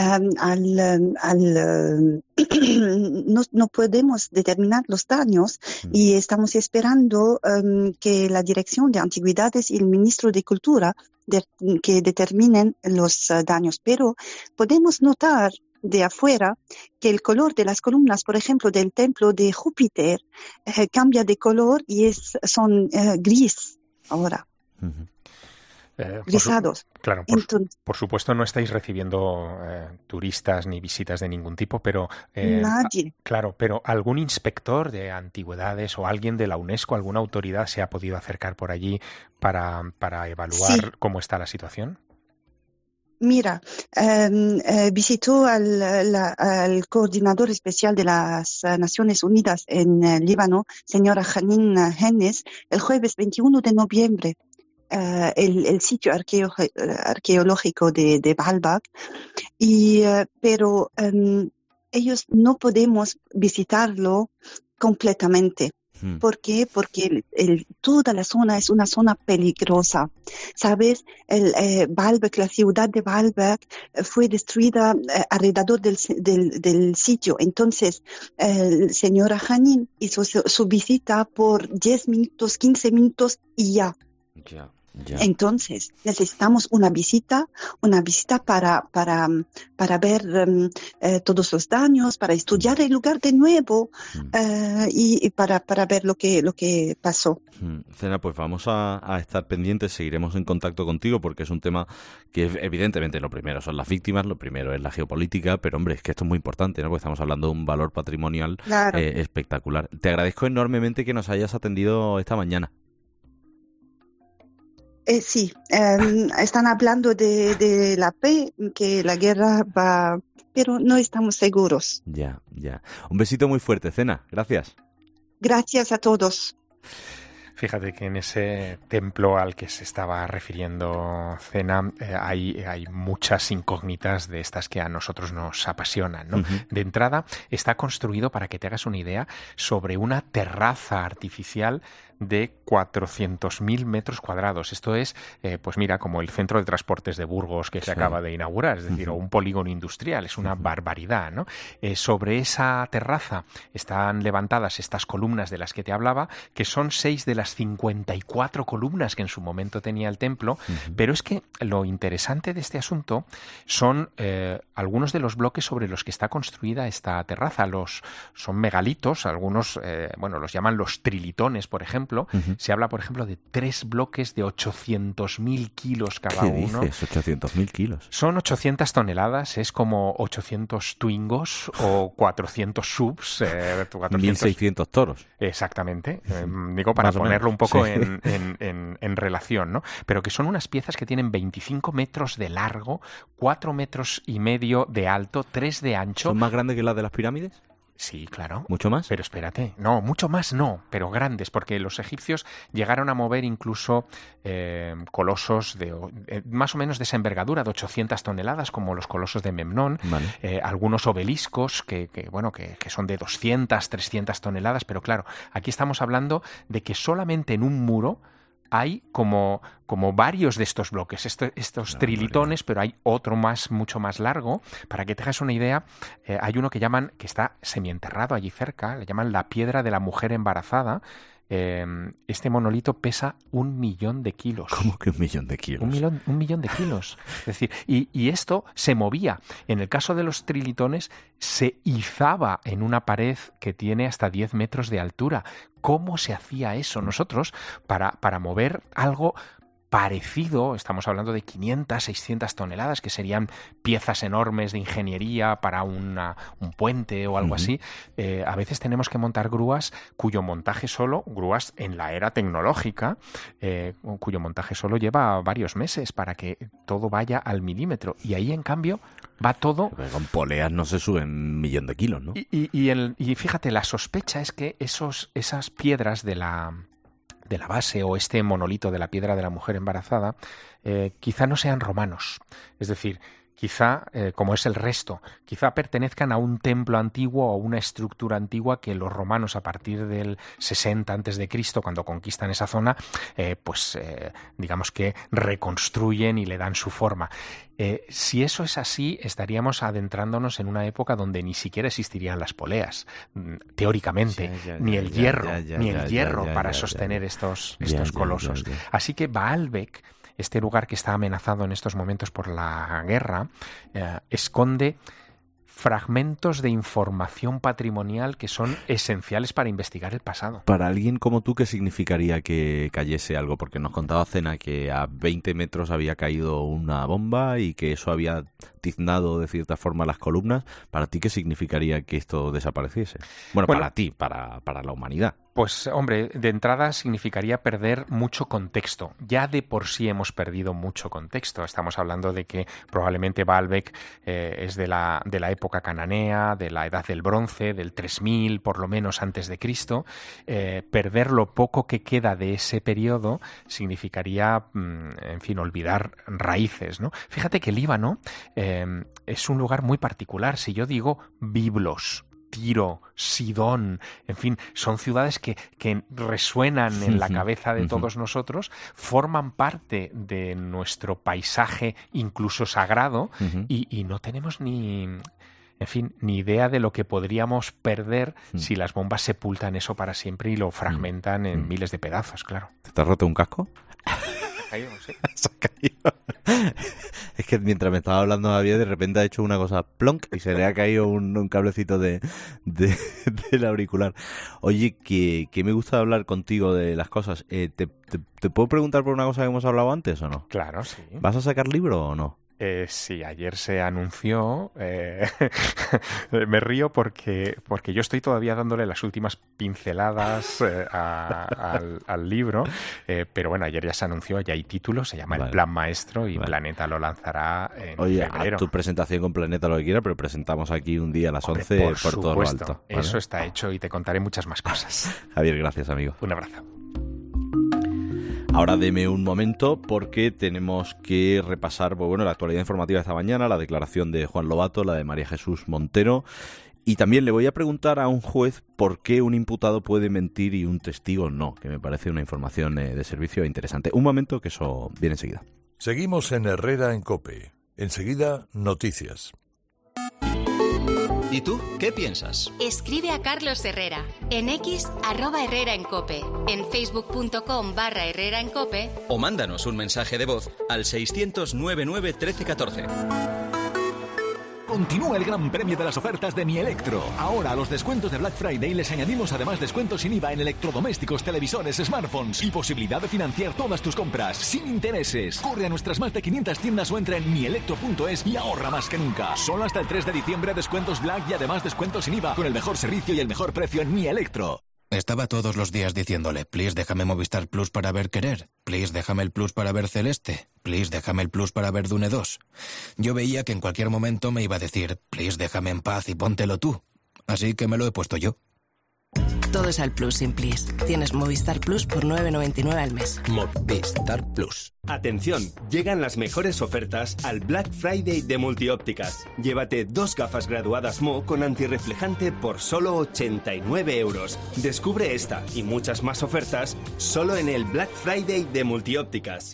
no podemos determinar los daños y estamos esperando que la Dirección de Antigüedades y el Ministro de Cultura que determinen los daños. Pero podemos notar de afuera que el color de las columnas, por ejemplo, del templo de Júpiter, cambia de color y son gris ahora. Grisados. Claro, por supuesto no estáis recibiendo turistas ni visitas de ningún tipo, pero nadie. Claro, pero algún inspector de antigüedades o alguien de la UNESCO, alguna autoridad se ha podido acercar por allí para evaluar cómo está la situación. Mira, visitó al coordinador especial de las Naciones Unidas en Líbano, señora Janine Hennes, el jueves 21 de noviembre. El sitio arqueológico de Baalbek, pero ellos no podemos visitarlo completamente. ¿Por qué? Porque toda la zona es una zona peligrosa. ¿Sabes? Baalbek, la ciudad de Baalbek fue destruida alrededor del sitio. Entonces, señora Janine hizo su visita por 10 minutos, 15 minutos y ya. Entonces, necesitamos una visita para ver todos los daños, para estudiar el lugar de nuevo y para ver lo que pasó. Zena, pues vamos a estar pendientes, seguiremos en contacto contigo porque es un tema que evidentemente lo primero son las víctimas, lo primero es la geopolítica, pero hombre, es que esto es muy importante, ¿no? Porque estamos hablando de un valor patrimonial espectacular. Te agradezco enormemente que nos hayas atendido esta mañana. Sí, están hablando de la paz, que la guerra va, pero no estamos seguros. Ya. Un besito muy fuerte, Zena. Gracias. Gracias a todos. Fíjate que en ese templo al que se estaba refiriendo Cena hay muchas incógnitas de estas que a nosotros nos apasionan, ¿no? De entrada, está construido, para que te hagas una idea, sobre una terraza artificial de 400.000 metros cuadrados. Esto es, pues mira, como el centro de transportes de Burgos que se acaba de inaugurar, es decir, o un polígono industrial. Es una barbaridad, ¿no? Sobre esa terraza están levantadas estas columnas de las que te hablaba, que son 6 de las 54 columnas que en su momento tenía el templo, pero es que lo interesante de este asunto son algunos de los bloques sobre los que está construida esta terraza. Son megalitos, algunos, los llaman los trilitones, por ejemplo. Se habla, por ejemplo, de 3 bloques de 800.000 kilos cada uno. ¿Qué dices? 800.000 kilos. Son 800 toneladas, es como 800 Twingos o 400 subs. 1.600 toros. Exactamente. Digo, para ponerlo un poco en relación, ¿no? Pero que son unas piezas que tienen 25 metros de largo, 4 metros y medio de alto, 3 de ancho. ¿Son más grandes que las de las pirámides? Sí, claro. ¿Mucho más? Pero espérate, no, mucho más no, pero grandes, porque los egipcios llegaron a mover incluso colosos de más o menos de esa envergadura, de 800 toneladas, como los colosos de Memnón, algunos obeliscos que son de 200, 300 toneladas, pero claro, aquí estamos hablando de que solamente en un muro hay como varios de estos bloques, estos trilitones, pero hay otro mucho más largo. Para que te hagas una idea, hay uno que está semienterrado allí cerca, le llaman la piedra de la mujer embarazada. Este monolito pesa 1.000.000 de kilos. ¿Cómo que 1.000.000 de kilos? 1.000.000 de kilos. Es decir, y esto se movía. En el caso de los trilitones, se izaba en una pared que tiene hasta 10 metros de altura. ¿Cómo se hacía eso? Nosotros, para mover algo parecido, estamos hablando de 500, 600 toneladas, que serían piezas enormes de ingeniería para un puente o algo así. A veces tenemos que montar grúas cuyo montaje grúas en la era tecnológica, cuyo montaje solo lleva varios meses para que todo vaya al milímetro. Y ahí, en cambio, va todo... Pero con poleas no se suben 1.000.000 de kilos, ¿no? Y fíjate, la sospecha es que esas piedras de la base, o este monolito de la piedra de la mujer embarazada, quizá no sean romanos. Es decir, quizá, como es el resto, quizá pertenezcan a un templo antiguo o a una estructura antigua que los romanos, a partir del 60 a.C., cuando conquistan esa zona, digamos que reconstruyen y le dan su forma. Si eso es así, estaríamos adentrándonos en una época donde ni siquiera existirían las poleas, teóricamente, ni el hierro para sostener estos colosos. Así que Baalbek, este lugar que está amenazado en estos momentos por la guerra, esconde fragmentos de información patrimonial que son esenciales para investigar el pasado. Para alguien como tú, ¿qué significaría que cayese algo? Porque nos contaba Cena que a 20 metros había caído una bomba y que eso había tiznado de cierta forma las columnas. ¿Para ti qué significaría que esto desapareciese? Bueno, para ti, para la humanidad. Pues, hombre, de entrada significaría perder mucho contexto. Ya de por sí hemos perdido mucho contexto. Estamos hablando de que probablemente Baalbek es de la época cananea, de la Edad del Bronce, del 3000 por lo menos antes de Cristo. Perder lo poco que queda de ese periodo significaría, olvidar raíces, ¿no? Fíjate que el Líbano es un lugar muy particular. Si yo digo Biblos, Tiro, Sidón, en fin, son ciudades que resuenan en la cabeza de todos nosotros, forman parte de nuestro paisaje incluso sagrado, y no tenemos ni idea de lo que podríamos perder si las bombas sepultan eso para siempre y lo fragmentan en miles de pedazos, claro. ¿Te has roto un casco? Sí. Se ha caído. Es que mientras me estaba hablando Javier, de repente ha hecho una cosa plonk y se le ha caído un cablecito del auricular. Oye, que me gusta hablar contigo de las cosas. ¿Te puedo preguntar por una cosa que hemos hablado antes o no? Claro, sí. ¿Vas a sacar libro o no? Sí, ayer se anunció. Me río porque yo estoy todavía dándole las últimas pinceladas al libro, pero bueno, ayer ya se anunció, ya hay título, se llama El Plan Maestro y Planeta lo lanzará en febrero. A tu presentación con Planeta lo que quiera, pero presentamos aquí un día a las 11 por todo lo alto. ¿Vale? Eso está hecho y te contaré muchas más cosas. Javier, gracias, amigo. Un abrazo. Ahora deme un momento porque tenemos que repasar la actualidad informativa de esta mañana, la declaración de Juan Lobato, la de María Jesús Montero, y también le voy a preguntar a un juez por qué un imputado puede mentir y un testigo no, que me parece una información de servicio interesante. Un momento, que eso viene enseguida. Seguimos en Herrera en COPE. Enseguida, noticias. ¿Y tú qué piensas? Escribe a Carlos Herrera en X @Herrera en COPE, en facebook.com/Herrera en COPE o mándanos un mensaje de voz al 600-99 1314. Continúa el gran premio de las ofertas de Mi Electro. Ahora a los descuentos de Black Friday les añadimos además descuentos sin IVA en electrodomésticos, televisores, smartphones y posibilidad de financiar todas tus compras sin intereses. Corre a nuestras más de 500 tiendas o entra en mielectro.es y ahorra más que nunca. Solo hasta el 3 de diciembre descuentos Black y además descuentos sin IVA con el mejor servicio y el mejor precio en Mi Electro. Estaba todos los días diciéndole, please déjame Movistar Plus para ver Querer, please déjame el Plus para ver Celeste, please déjame el Plus para ver Dune 2. Yo veía que en cualquier momento me iba a decir, please déjame en paz y póntelo tú. Así que me lo he puesto yo. Todo es al Plus sin Please. Tienes Movistar Plus por 9,99 al mes. Movistar Plus. Atención, llegan las mejores ofertas al Black Friday de Multiópticas. Llévate 2 gafas graduadas Mo con antirreflejante por solo 89 euros. Descubre esta y muchas más ofertas solo en el Black Friday de Multiópticas.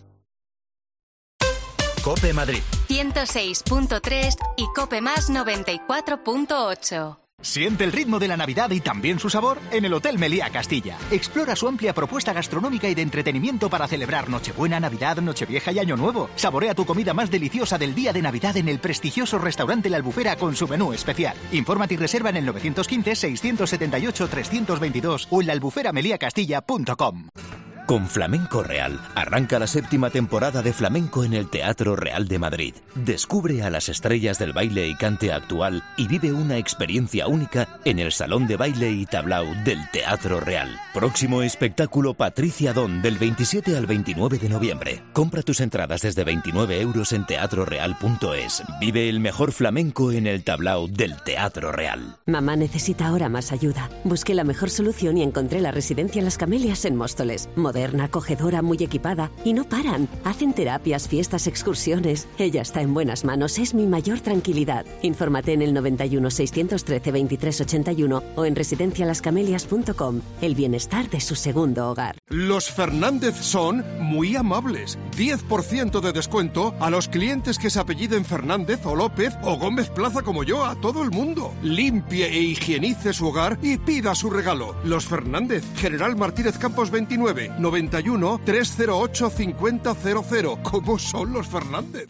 COPE Madrid 106.3 y COPE Más 94.8. Siente el ritmo de la Navidad y también su sabor en el Hotel Meliá Castilla. Explora su amplia propuesta gastronómica y de entretenimiento para celebrar Nochebuena, Navidad, Nochevieja y Año Nuevo. Saborea tu comida más deliciosa del día de Navidad en el prestigioso restaurante La Albufera con su menú especial. Infórmate y reserva en el 915-678-322 o en laalbuferameliacastilla.com. Con Flamenco Real, arranca la 7ª temporada de Flamenco en el Teatro Real de Madrid. Descubre a las estrellas del baile y cante actual y vive una experiencia única en el Salón de Baile y Tablao del Teatro Real. Próximo espectáculo Patricia Don del 27 al 29 de noviembre. Compra tus entradas desde 29 euros en teatroreal.es. Vive el mejor flamenco en el Tablao del Teatro Real. Mamá necesita ahora más ayuda. Busqué la mejor solución y encontré la residencia Las Camelias en Móstoles. Moderna, acogedora, muy equipada. Y no paran. Hacen terapias, fiestas, excursiones. Ella está en buenas manos. Es mi mayor tranquilidad. Infórmate en el 91 613 23 81 o en residencialascamelias.com. El bienestar de su segundo hogar. Los Fernández son muy amables. 10% de descuento a los clientes que se apelliden Fernández o López o Gómez Plaza como yo, a todo el mundo. Limpie e higienice su hogar y pida su regalo. Los Fernández, General Martínez Campos 29, 91 308 5000. ¿Cómo son los Fernández?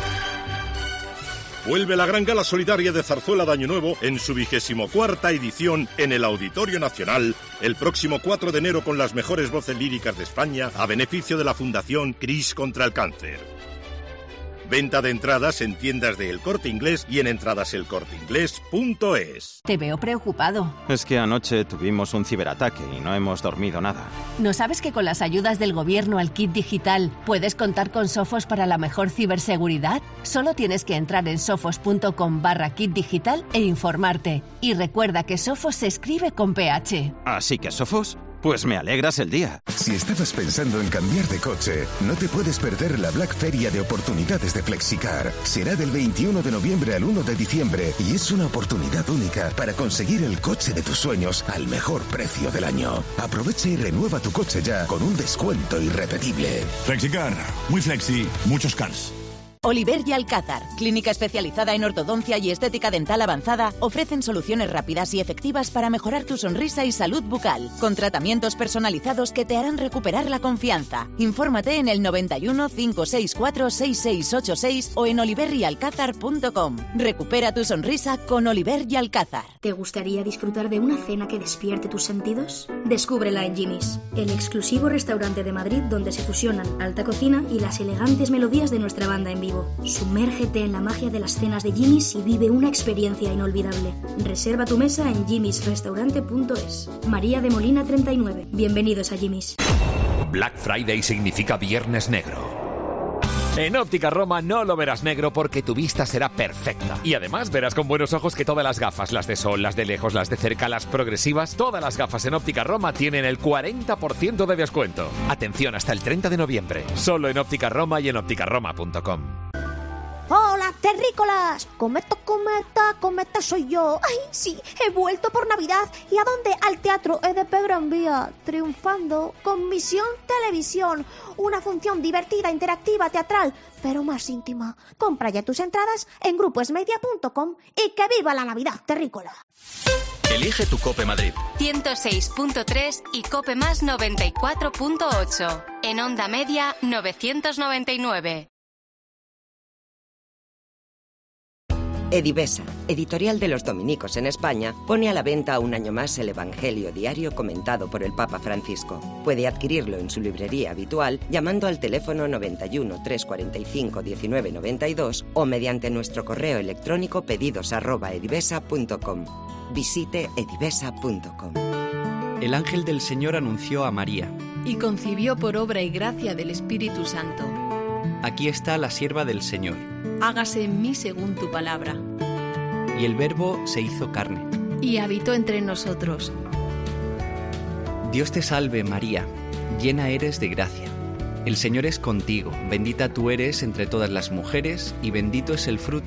Vuelve la gran gala solidaria de Zarzuela de Año Nuevo en su 24ª edición en el Auditorio Nacional el próximo 4 de enero con las mejores voces líricas de España a beneficio de la Fundación CRIS contra el Cáncer. Venta de entradas en tiendas de El Corte Inglés y en entradaselcorteinglés.es. Te veo preocupado. Es que anoche tuvimos un ciberataque y no hemos dormido nada. ¿No sabes que con las ayudas del gobierno al kit digital puedes contar con Sofos para la mejor ciberseguridad? Solo tienes que entrar en sofos.com/kit digital e informarte. Y recuerda que Sofos se escribe con PH. Así que Sofos, pues me alegras el día. Si estabas pensando en cambiar de coche, no te puedes perder la Black Feria de oportunidades de Flexicar. Será del 21 de noviembre al 1 de diciembre y es una oportunidad única para conseguir el coche de tus sueños al mejor precio del año. Aprovecha y renueva tu coche ya con un descuento irrepetible. Flexicar, muy flexi, muchos cars. Oliver y Alcázar, clínica especializada en ortodoncia y estética dental avanzada, ofrecen soluciones rápidas y efectivas para mejorar tu sonrisa y salud bucal, con tratamientos personalizados que te harán recuperar la confianza. Infórmate en el 91 564 6686 o en oliveryalcázar.com. Recupera tu sonrisa con Oliver y Alcázar. ¿Te gustaría disfrutar de una cena que despierte tus sentidos? Descúbrela en Jimmy's, el exclusivo restaurante de Madrid donde se fusionan alta cocina y las elegantes melodías de nuestra banda en vivo. Sumérgete en la magia de las cenas de Jimmy's y vive una experiencia inolvidable. Reserva tu mesa en jimmysrestaurante.es. María de Molina 39. Bienvenidos a Jimmy's. Black Friday significa Viernes Negro. En Óptica Roma no lo verás negro porque tu vista será perfecta. Y además verás con buenos ojos que todas las gafas, las de sol, las de lejos, las de cerca, las progresivas, todas las gafas en Óptica Roma tienen el 40% de descuento. Atención, hasta el 30 de noviembre. Solo en Óptica Roma y en ópticaroma.com. ¡Hola, terrícolas! ¡Cometa, soy yo! ¡Ay, sí! He vuelto por Navidad. ¿Y a dónde? Al Teatro EDP Gran Vía, triunfando con Misión Televisión. Una función divertida, interactiva, teatral, pero más íntima. Compra ya tus entradas en gruposmedia.com y que viva la Navidad, terrícola. Elige tu Cope Madrid. 106.3 y Cope Más 94.8. En Onda Media 999. Edivesa, editorial de los dominicos en España, pone a la venta un año más el Evangelio diario comentado por el Papa Francisco. Puede adquirirlo en su librería habitual llamando al teléfono 91 345 1992 o mediante nuestro correo electrónico pedidos@edivesa.com. Visite edivesa.com. El ángel del Señor anunció a María. Y concibió por obra y gracia del Espíritu Santo. Aquí está la sierva del Señor. Hágase en mí según tu palabra. Y el Verbo se hizo carne. Y habitó entre nosotros. Dios te salve, María, llena eres de gracia. El Señor es contigo, bendita tú eres entre todas las mujeres, y bendito es el fruto